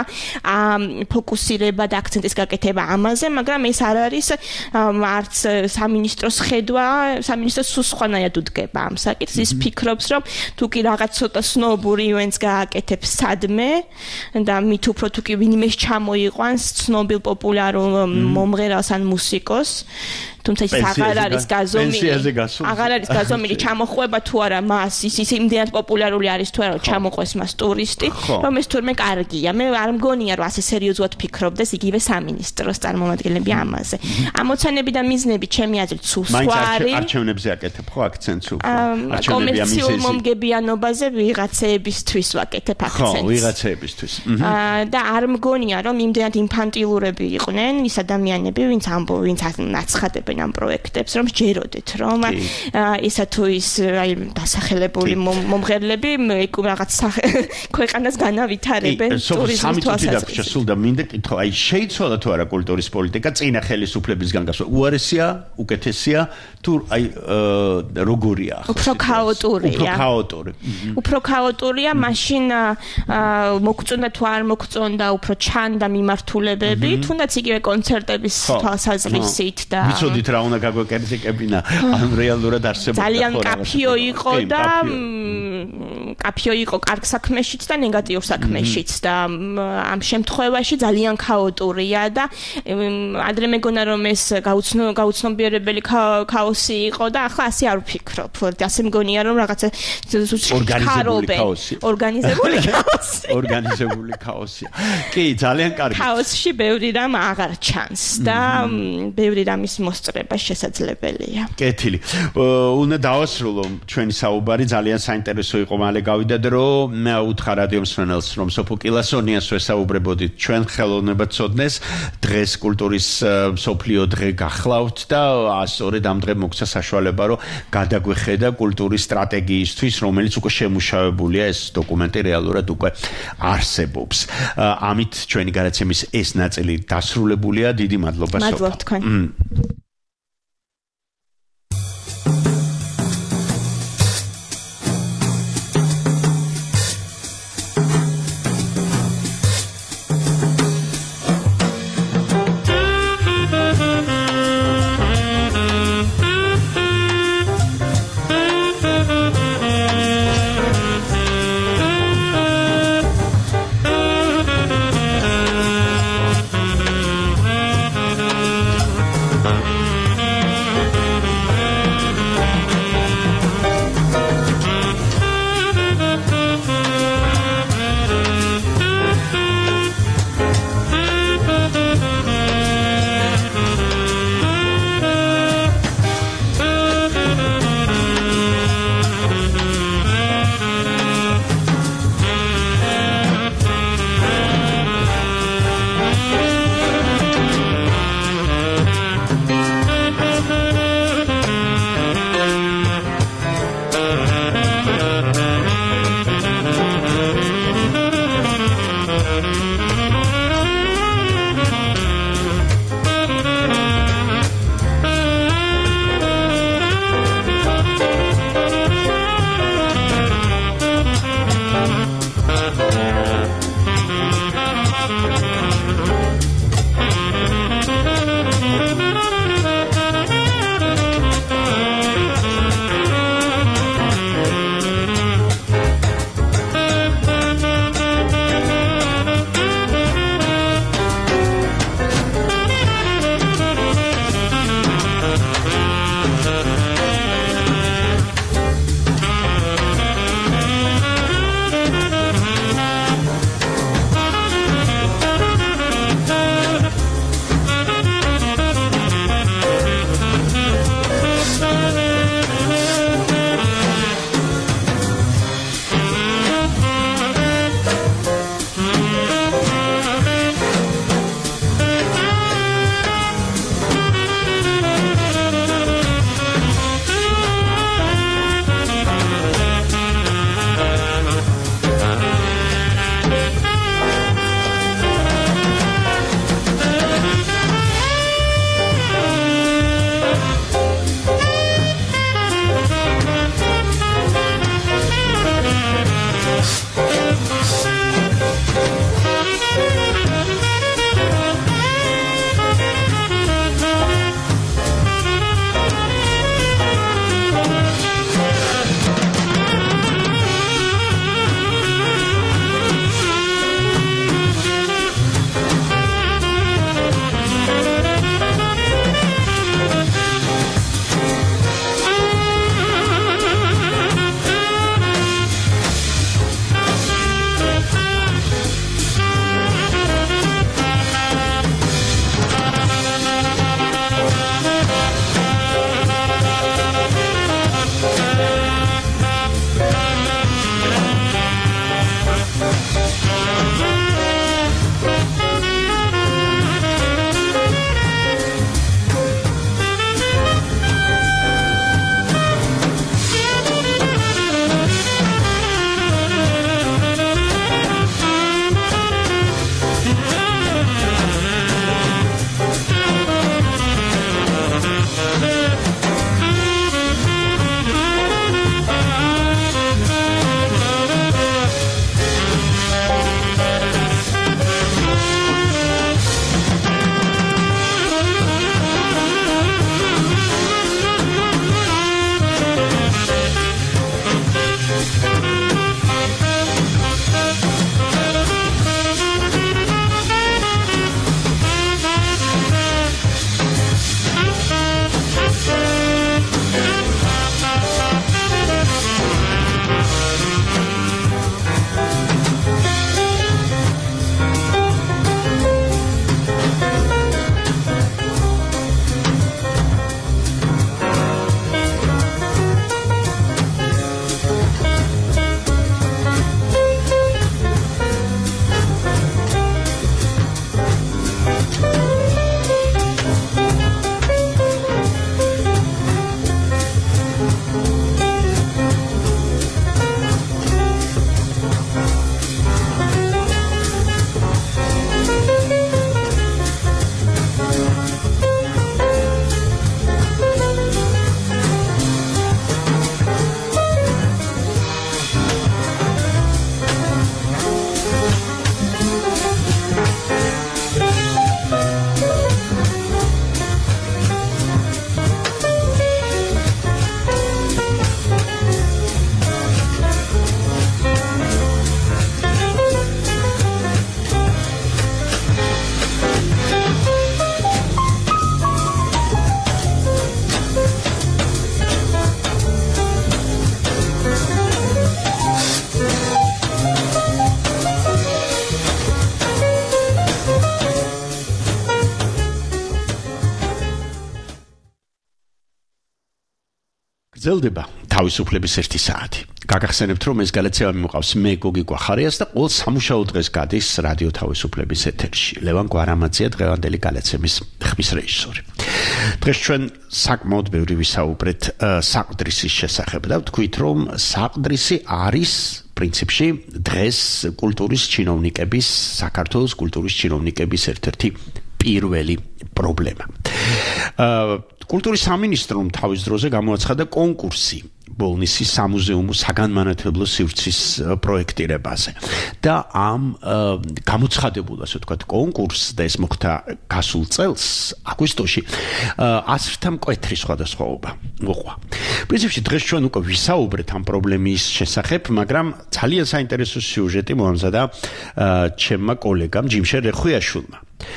ფოკუსირება და აქცენტის გაკეთება ამაზე, მაგრამ ეს არ არის არც სამინისტროს ხედვა, სამინისტრო სულ სხვანაირად უდგება ამ საკითხს, ის ფიქრობს, რომ თუ კი რაღაც ცოტა სნობურ ივენტს გააკეთებს სადმე და მით უფრო თუ კი ვინმეს ჩამოიყვანს ცნობილ პოპულარულ მომღერალს ან მუსიკოს, თუმცა ის აღარ არის გაზომილი, აღარ არის გაზომილი ჩამოხვება თუ არა მას, ის ის იმდენად პოპულარული არის თუ არა, რომ ჩამოყვეს მას ტურისტი, რომ ეს თურმე კარგია. მე არ მგონია, რომ ასე სერიოზულად ფიქრობდეს იგივე სამინისტროს წარმომადგენლები ამაზე. ამოცანები და მიზნები ჩემი აზრით სულ სხვა არის. მაინც არჩევნებზე აკეთებ ხო აქცენტს უფრო? კომერციულ მომგებიანობაზე ვიღაცეებისთვის ვაკეთებ აქცენტს. ხო, ვიღაცეებისთვის. და არ მგონია, რომ იმდენად ინფანტილურები იყვნენ ის ადამიანები, ვინც ამბო, ვინც აცხადებენ ამ პროექტებს, რომ ჯეროდეთ, რომ ისა თუ ის აი დასახელებული მომღერლები რაღაც ქვეყანას განავითარებენ ტურიზმის თვალსაზრისით. სულ და მინდა კითხო, აი შეიცვალა თუ არა კულტურის პოლიტიკა წინა ხელისუფლებისგან გასვლა? უარესია, უკეთესია თუ აი როგორია ახლა? უფრო ქაოტურია. უფრო ქაოტური. უფრო ქაოტურია, მაშინ მოგწონდა თუ არ მოგწონდა, უფრო ჩანდა მიმართულებები, თუნდაც იგივე კონცერტების თვალსაზრისით და ვიცოდით რა უნდა გაგვეკერძიკებინა, ან რეალურად არსებობდა ძალიან კაფიო იყო და კაფიო იყო კარგ საქმეშიც და ნეგატიურ საქმეშიც და ამ შემთხვევაში ძალიან ქაოტურია და ადრე მეგონა რომ ეს გაუცნობიერებელი ქაოსი იყო და ახლა ასე არ ვფიქრობ. ასე მგონია რომ რაღაცა ორგანიზებული ქაოსი. ორგანიზებული ქაოსი. ორგანიზებული ქაოსია. კი, ძალიან კარგი. ქაოსში ბევრი რამ აღარ ჩანს და ბევრი რამის მოსწრება შესაძლებელია. კეთილი. უნდა დავასრულო ჩვენი საუბარი, ძალიან საინტერესო იყო, მალე გავიდა დრო. მე უთხრა რადიო მსმენელს, რომ სოფო კილასონიას ვესაუბრებოდით ჩვენ ხელოვნება ცოდნეს, დღეს კულტურის მსოფლიო დღე გახლავთ და სწორედ ამ დღე მოგცა საშუალება, რომ გადაგვეხედა კულტურის სტრატეგიისთვის, რომელიც უკვე შემუშავებულია, ეს დოკუმენტი რეალურად უკვე არსებობს. ამით ჩვენი გადაცემის ეს ნაწილი დასრულებულია. დიდი მადლობა სოფო. მადლობ თქვენ. გრძელდება თავისუფლების ერთი საათი. გაგახსენებთ, რომ ეს გადაცემა მიმოყავს მე გოგი გვახარიას და ყოველ სამუშაო დღეს გადის რადიო თავისუფლების ეთერში. ლევან გვარამაძეა დღევანდელი გადაცემის ხმის რეჟისორი. დღეს ჩვენ საკმაოდ ბევრი ვისაუბრეთ საყდრისის შესახებ და ვთქვით, რომ საყდრისი არის პრინციპში დღეს კულტურის ჩინოვნიკების, საქართველოს კულტურის ჩინოვნიკების ერთ-ერთი პირველი პრობლემა. კულტურის სამინისტრომ თავის დროზე გამოაცხადა კონკურსი ბოლნისის სამუზეუმო საგანმანათლებლო სივრცის პროექტირებაზე და ამ გამოცხადებულ, ასე ვთქვათ, კონკურსს და ეს მოხდა გასულ წელს აგვისტოში ასრთა მკვეთრი სხვადასხვაობა მოყვა. პრინციპში დღეს ჩვენ უკვე ვისაუბრეთ ამ პრობლემის შესახებ, მაგრამ ძალიან საინტერესო სიუჟეტი მოამზადა ჩემმა კოლეგამ ჯიმშერ რეხვიაშვილმა.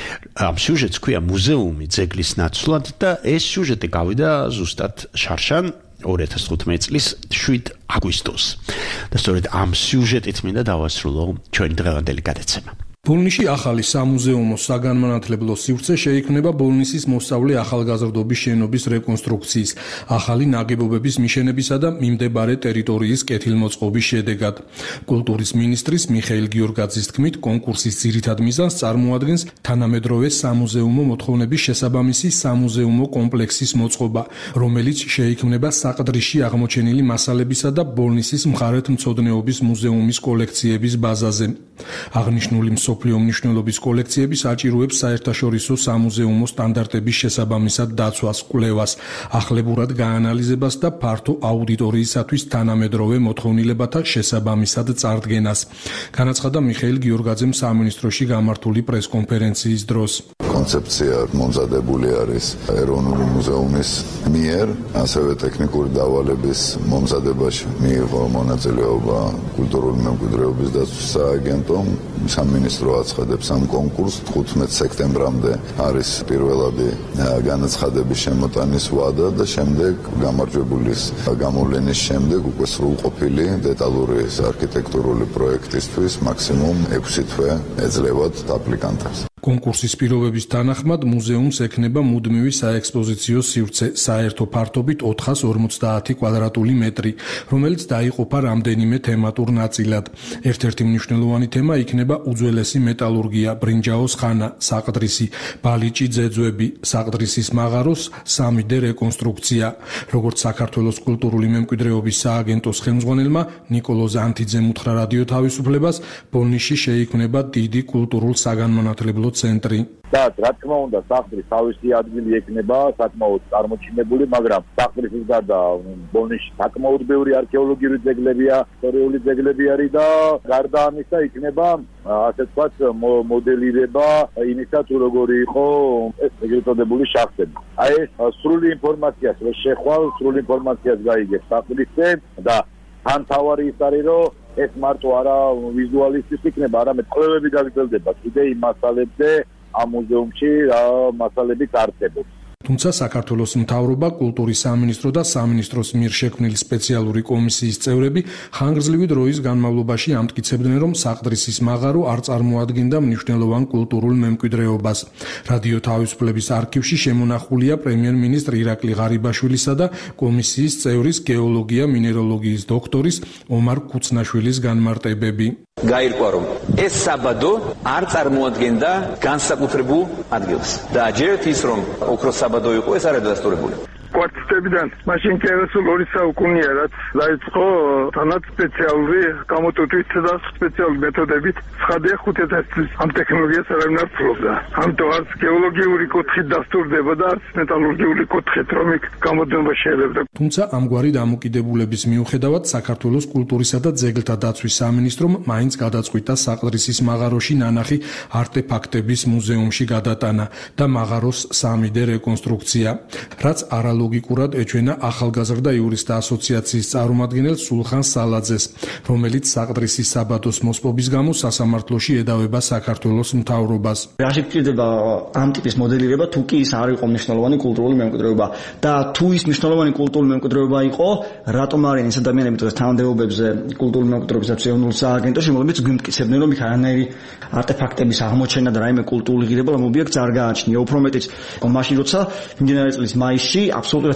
ამ სიუჟეტს ქვია მუზეუმი ძეგლის ნაცვლად და ეს სიუჟეტი გავიდა ზუსტად შარშან ორი ათას თხუთმეტი წლის შვიდ აგვისტოს. და სწორედ ამ სიუჟეტით მინდა დავასრულო ჩვენი დღევანდელი გადაცემა. ბოლნისში ახალი სამუზეუმო საგანმანათლებლო სივრცე შეიქმნება ბოლნისის მოსწავლე ახალგაზრდობის შენობის რეკონსტრუქციის, ახალი ნაგებობების მიშენებისა და მიმდებარე ტერიტორიის კეთილმოწყობის შედეგად. კულტურის მინისტრის მიხეილ გიორგაძის თქმით, კონკურსის ძირითად მიზანს წარმოადგენს თანამედროვე სამუზეუმო მოთხოვნების შესაბამისი სამუზეუმო კომპლექსის მოწყობა, რომელიც შეიქმნება საყდრისში აღმოჩენილი მასალებისა და ბოლნისის მხარეთმცოდნეობის მუზეუმის კოლექციების ბაზაზე. აღნიშნული მსოფლიო მნიშვნელობის კოლექციები საჭიროებს საერთაშორისო სამუზეუმო სტანდარტების შესაბამისად დაცვას, კვლევას, ახლებურად გაანალიზებას და ფართო აუდიტორიისათვის თანამედროვე მოთხოვნილებათა შესაბამისად წარდგენას. განაცხადა მიხეილ გიორგაძემ სამინისტროში გამართული პრესკონფერენციის დროს. კონცეფცია მომზადებული არის ეროვნული მუზეუმის მიერ, ასევე ტექნიკური დავალების მომზადებაში მიიღო მონაწილეობა კულტურული მემკვიდრეობის დაცვის სააგენტომ. სამინისტრო აცხადებს ამ კონკურსს თხუთმეტი სექტემბრამდე არის პირველადი განაცხადების შემოტანის ვადა და შემდეგ გამარჯვებულის გამოვლენის შემდეგ უკვე სრულყოფილი დეტალური არქიტექტურული პროექტისთვის მაქსიმუმ ექვსი თვე ეძლებათ აპლიკანტებს. კონკურსის პირობების თანახმად მუზეუმს ექნება მუდმივი საექსპოზიციო სივრცე საერთო ფართობით ოთხას ორმოცდაათი კვადრატული მეტრი, რომელიც დაიყოფა რამდენიმე თემატურ ნაწილად. ერთ-ერთი მნიშვნელოვანი თემა იქნება უძველესი მეტალურგია, ბრინჯაოს ხანა, საყდრისი, ბალიჭი ძეძვები, საყდრისის მაღაროს სამი დე რეკონსტრუქცია. როგორც საქართველოს კულტურული მემკვიდრეობის სააგენტოს ხელმძღვანელმა ნიკოლო ზანთიძემ უთხრა რადიო თავისუფლებას, ბოლნისში შეიქმნება დიდი კულტურულ საგანმანათლებლო ცენტრი. და რა თქმა უნდა, საყდრის თავისი ადგილი ექნება საკმაოდ წარმოჩინებული, მაგრამ საყდრისის გარდა ბოლნისში საკმაოდ ბევრი არქეოლოგიური ძეგლებია, ისტორიული ძეგლები არის და გარდა ამისა იქნება, ასე ვთქვათ, მოდელირება იმისა, თუ როგორი იყო ეს ეგრეთ წოდებული შახტები. აი ეს სრული ინფორმაციას რო შეხვალ, სრული ინფორმაციას გაიგებს საყდრისზე და თან თავარი ის არის, რომ ეს მარტო არა ვიზუალისტის იქნება, არამედ კვლევები გაგრძელდება კიდე იმ მასალებზე ამ მუზეუმში რა მასალები წარდებობს. თუმცა საქართველოს მთავრობა, კულტურის სამინისტრო და სამინისტროს მიერ შექმნილი სპეციალური კომისიის წევრები ხანგრძლივი დროის განმავლობაში ამტკიცებდნენ, რომ საყდრისის მაღარო არ წარმოადგენდა მნიშვნელოვან კულტურულ მემკვიდრეობას. რადიო თავისუფლების არქივში შემონახულია პრემიერ-მინისტრ ირაკლი ღარიბაშვილისა და კომისიის წევრის გეოლოგია მინეროლოგიის დოქტორის ომარ კუცნაშვილის განმარტებები. გაირკვა, რომ ეს საბადო არ წარმოადგენდა განსაკუთრებულ ადგილს და ჯერთ ის, რომ ოქროს საბადო იყო, ეს არ დადასტურებული. კვარტიტებიდან მაშინ კერესულ ორი საუკუნეა, რაც დაიწყო თანაც სპეციალური გამოტვით და სპეციალური მეთოდებით ცხადია ხუთ ათას წლის ამ ტექნოლოგიას არავინ არ ფლობდა. ამიტომ არც გეოლოგიური კუთხით დასტურდება და არც მეტალურგიული კუთხით, რომ იქ გამოდნობა შეიძლება. თუმცა ამგვარი დამოკიდებულების მიუხედავად საქართველოს კულტურისა და ძეგლთა დაცვის სამინისტრომ მაინც გადაწყვიტა საყდრისის მაღაროში ნანახი არტეფაქტების მუზეუმში გადატანა და მაღაროს სამი დე რეკონსტრუქცია, რაც არალ ლოგიკურად ეჩვენა ახალგაზრდა იურისტთა ასოციაციის წარმომადგენელ სულხან სალაძეს, რომელიც საყდრისის საბადოს მოსპობის გამო სასამართლოში ედავება საქართველოს მთავრობას. რაში გჭირდება ამ ტიპის მოდელირება, თუ კი ის არ იყო მნიშვნელოვანი კულტურული მემკვიდრეობა და თუ ის მნიშვნელოვანი კულტურული მემკვიდრეობა იყო, რატომ არიან ეს ადამიანები დღეს თანამდებობებზე კულტურული მემკვიდრეობის ეროვნულ სააგენტოში, რომლებიც გვიმტკიცებდნენ, რომ იქ არანაირი არტეფაქტების აღმოჩენა და რაიმე კულტურული ღირებულება ობიექტს არ გააჩნია. უფრო მეტიც, მაშინ როცა მიმდინარე წლის მაისში აბსოლუტურად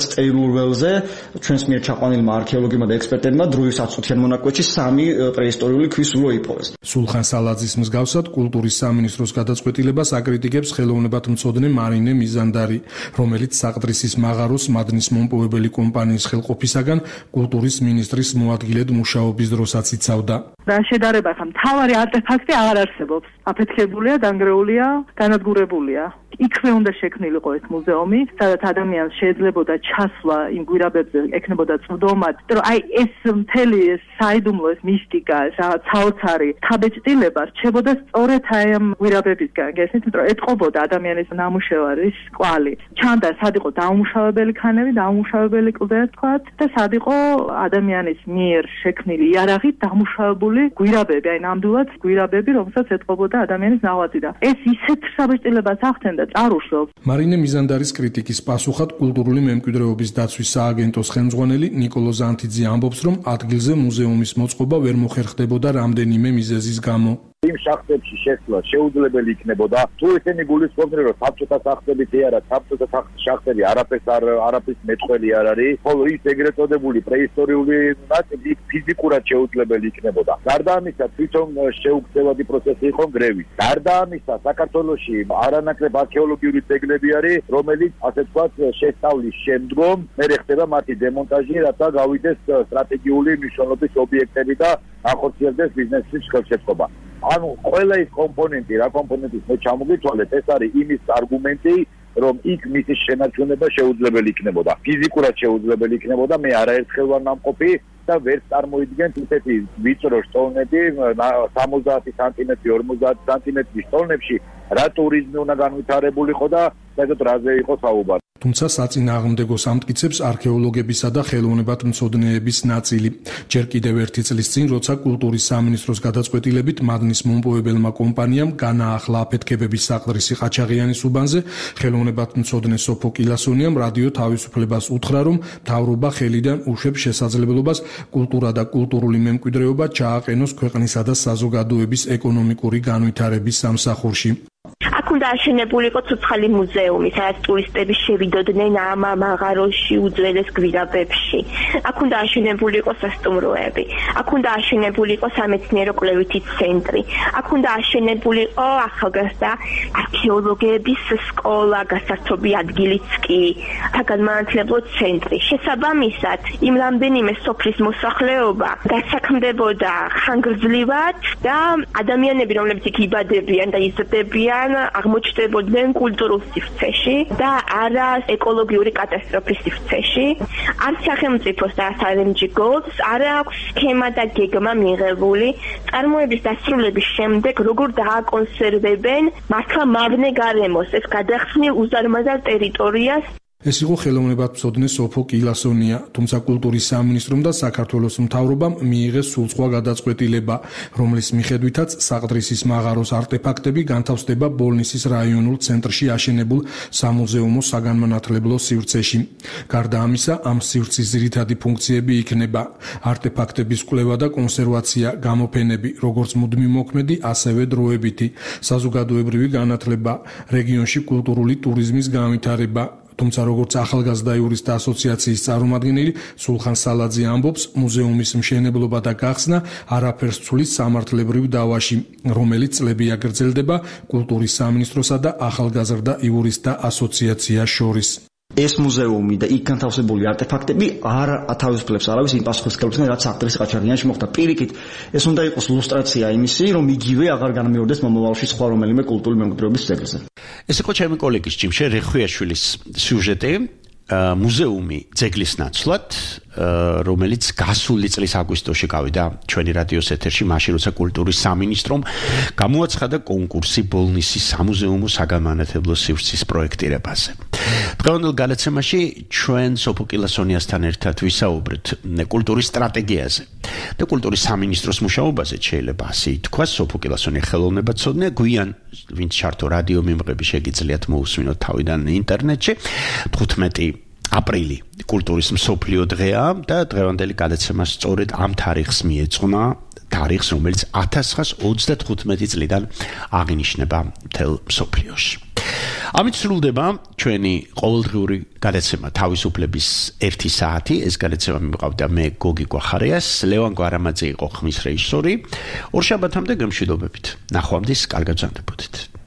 წერილურ ველზე ჩვენს მიერ ჩაყვანილმა არქეოლოგებმა და ექსპერტებმა დროის აწუთიან მონაკვეთში სამი პრეისტორიული ქვის ულო იპოვეს. სულხან სალაძის მსგავსად კულტურის სამინისტროს გადაწყვეტილებას აკრიტიკებს ხელოვნებათმცოდნე მარინე მიზანდარი, რომელიც საყდრისის მაღაროს მადნის მომპოვებელი კომპანიის ხელყოფისაგან კულტურის მინისტრის მოადგილედ მუშაობის დროსაც იცავდა. რა შედარება ხა მთავარი არტეფაქტი აღარ არსებობს. აფეთქებულია, დანგრეულია, განადგურებულია. იქვე უნდა შექმნილიყო ეს მუზეუმი, სადაც ადამიანს შეეძლებოდა ჩასვლა იმ გვირაბებზე, ექნებოდა წვდომა, რომ აი ეს მთელი ეს საიდუმლო ეს მისტიკა, ეს რაღაც საოცარი თაბეჭდილება რჩებოდა სწორედ აი ამ გვირაბებისგან. გესმით, რომ ეტყობოდა ადამიანის ნამუშევარის კვალი. ჩანდა სად იყო დაუმუშავებელი ქანები, დაუმუშავებელი კლდე თქვათ და სად იყო ადამიანის მიერ შექმნილი იარაღით დამუშავებული გვირაბები, აი ნამდვილად გვირაბები, რომელსაც ეტყობოდა ადამიანის ნაღვაწი და ეს ისეთ საბეჭდილებას ახდენდა წარუშლობს. მარინე მიზანდარის კრიტიკის პასუხად კულტურული მემკვიდრეობის დაცვის სააგენტოს ხელმძღვანელი ნიკოლო ზანთიძე ამბობს, რომ ადგილზე მუზეუმის მოწყობა ვერ მოხერხდებოდა რამდენიმე მიზეზის გამო. იმ შახტებში შესვლა შეუძლებელი იქნებოდა თუ ესენი გულისხმობდნენ რომ საბჭოთა სახსებითი არა საბჭოთა შახტები არაფერს არ არაფრის მეტყველი არ არის ხოლო ის ეგრეთ წოდებული პრეისტორიული ნაწილი ფიზიკურად შეუძლებელი იქნებოდა გარდა ამისა თვითონ შეუგზავადი პროცესი იყო გრევის გარდა ამისა საქართველოში არანაკლებ არქეოლოგიური ძეგლები არის რომელიც ასე ვთქვათ შესწავლის შემდგომ მერე ხდება მათი დემონტაჟი რათა გავიდეს სტრატეგიული მნიშვნელობის ობიექტები და ახორციელდეს ბიზნესის ხელშეწყობა. ანუ ყველა ის კომპონენტი, რა კომპონენტის მე ჩამოგითვალეთ, ეს არის იმის არგუმენტი, რომ იქ მისი შენარჩუნება შეუძლებელი იქნებოდა. ფიზიკურად შეუძლებელი იქნებოდა, მე არაერთხელ ვარ ნამყოფი და ვერ წარმოიდგენთ ისეთი ვიწრო სტოლნები, სამოცდაათი სანტიმეტრი, ორმოცდაათი სანტიმეტრის სტოლნებში რა ტურიზმი უნდა განვითარებულიყო და საერთოდ რაზე იყო საუბარი. თუმცა საწინააღმდეგოს ამტკიცებს არქეოლოგებისა და ხელოვნებათმცოდნეების ნაწილი. ჯერ კიდევ ერთი წლის წინ, როცა კულტურის სამინისტროს გადაწყვეტილებით მადნის მომპოვებელმა კომპანიამ განაახლა აფეთქებების საყდრისი ყაჩაღიანის უბანზე, ხელოვნებათმცოდნე სოფო კილასონიამ რადიო თავისუფლებას უთხრა, რომ მთავრობა ხელიდან უშვებს შესაძლებლობას კულტურა და კულტურული მემკვიდრეობა ჩააყენოს ქვეყნისა და საზოგადოების ეკონომიკური განვითარების სამსახურში. აქ უნდა აშენებულიყო ცოცხალი მუზეუმი, სადაც ტურისტები შევიდოდნენ ამ მაღაროში უძველეს გვირაბებში. აქ უნდა აშენებულიყო სასტუმროები. აქ უნდა აშენებულიყო სამეცნიერო კვლევითი ცენტრი. აქ უნდა აშენებულიყო ახალგაზრდა არქეოლოგების სკოლა, გასართობი ადგილიც კი, განმანათლებლო ცენტრი. შესაბამისად, იმ რამდენიმე სოფლის მოსახლეობა დასაქმდებოდა ხანგრძლივად და ადამიანები, რომლებიც იქ იბადებიან და იზრდებიან, აღმოჩნდებოდნენ კულტურულ სივრცეში და არა ეკოლოგიური კატასტროფის სივრცეში. არც სახელმწიფოს და არც არ ემ ჯი Gold-ს არ აქვს სქემა და გეგმა მიღებული წარმოების დასრულების შემდეგ როგორ დააკონსერვებენ მართლა მავნე გარემოს ეს გადახსნილ უზარმაზარ ტერიტორიას. ეს იყო ხელოვნებათმცოდნე სოფო კილასონია, თუმცა კულტურის სამინისტრომ და საქართველოს მთავრობამ მიიღეს სულსხვა გადაწყვეტილება, რომლის მიხედვითაც საყდრისის მაღაროს არტეფაქტები განთავსდება ბოლნისის რაიონულ ცენტრში აშენებულ სამუზეუმო საგანმანათლებლო სივრცეში. გარდა ამისა, ამ სივრცის ძირითადი ფუნქციები იქნება არტეფაქტების კვლევა და კონსერვაცია, გამოფენები, როგორც მუდმივ მოქმედი, ასევე დროებითი, საზოგადოებრივი განათლება, რეგიონში კულტურული ტურიზმის განვითარება. თუმცა როგორც ახალგაზრდა იურისტთა ასოციაციის წარმომადგენელი სულხან სალაძე ამბობს, მუზეუმის მშენებლობა და გახსნა არაფერს ცulis სამართლებრივ დავაში, რომელიც წლებია გრძელდება კულტურის სამინისტროსა და ახალგაზრდა იურისტთა ასოციაციას შორის. ეს მუზეუმი და იქ განთავსებული არტეფაქტები არ ათავისუფლებს არავის იმ პასუხისმგებლობისგან, რაც საყდრის ყაჩაღიანში მოხდა. პირიქით, ეს უნდა იყოს ილუსტრაცია იმისი, რომ იგივე აღარ განმეორდეს მომავალში სხვა რომელიმე კულტურული მემკვიდრეობის ძეგლზე. ეს იყო ჩემი კოლეგის ჭიმშე რეხვიაშვილის სიუჟეტი, მუზეუმი ძეგლის ნაცვლად, რომელიც გასული წლის აგვისტოში გავიდა ჩვენი რადიოს ეთერში, მაშინ როცა კულტურის სამინისტრომ გამოაცხადა კონკურსი ბოლნისის სამუზეუმო საგანმანათლებლო სივრცის პროექტირებაზე. დღევანდელ გადაცემაში ჩვენ სოფო კილასონიასთან ერთად ვისაუბრეთ კულტურის სტრატეგიაზე და კულტურის სამინისტროს მუშაობაზე. შეიძლება ასე ითქვას, სოფო კილასონია ხელოვნებათმცოდნე, გვიან ვინც ჩართო რადიო მიმღები შეგიძლიათ მოусმინოთ თავიდან ინტერნეტში. თხუთმეტი აპრილი კულტურის მსოფლიო დღეა და დღევანდელი გადაცემა სწორედ ამ თარიღს მიეძღვნა, თარიღს, რომელიც ათას ცხრაას ოცდათხუთმეტი წლიდან აღინიშნება მთელ მსოფლიოში. ამით სრულდება ჩვენი ყოველდღიური გადაცემა თავისუფლების ერთი საათი. ეს გადაცემა მივყავდა მე გოგი გვახარიას, ლევან გვარამაძე იყო ხმის რეჟისორი. ორ შაბათამდე გამშვიდობებით. ნახვამდის, კარგად გრძანდებოდეთ.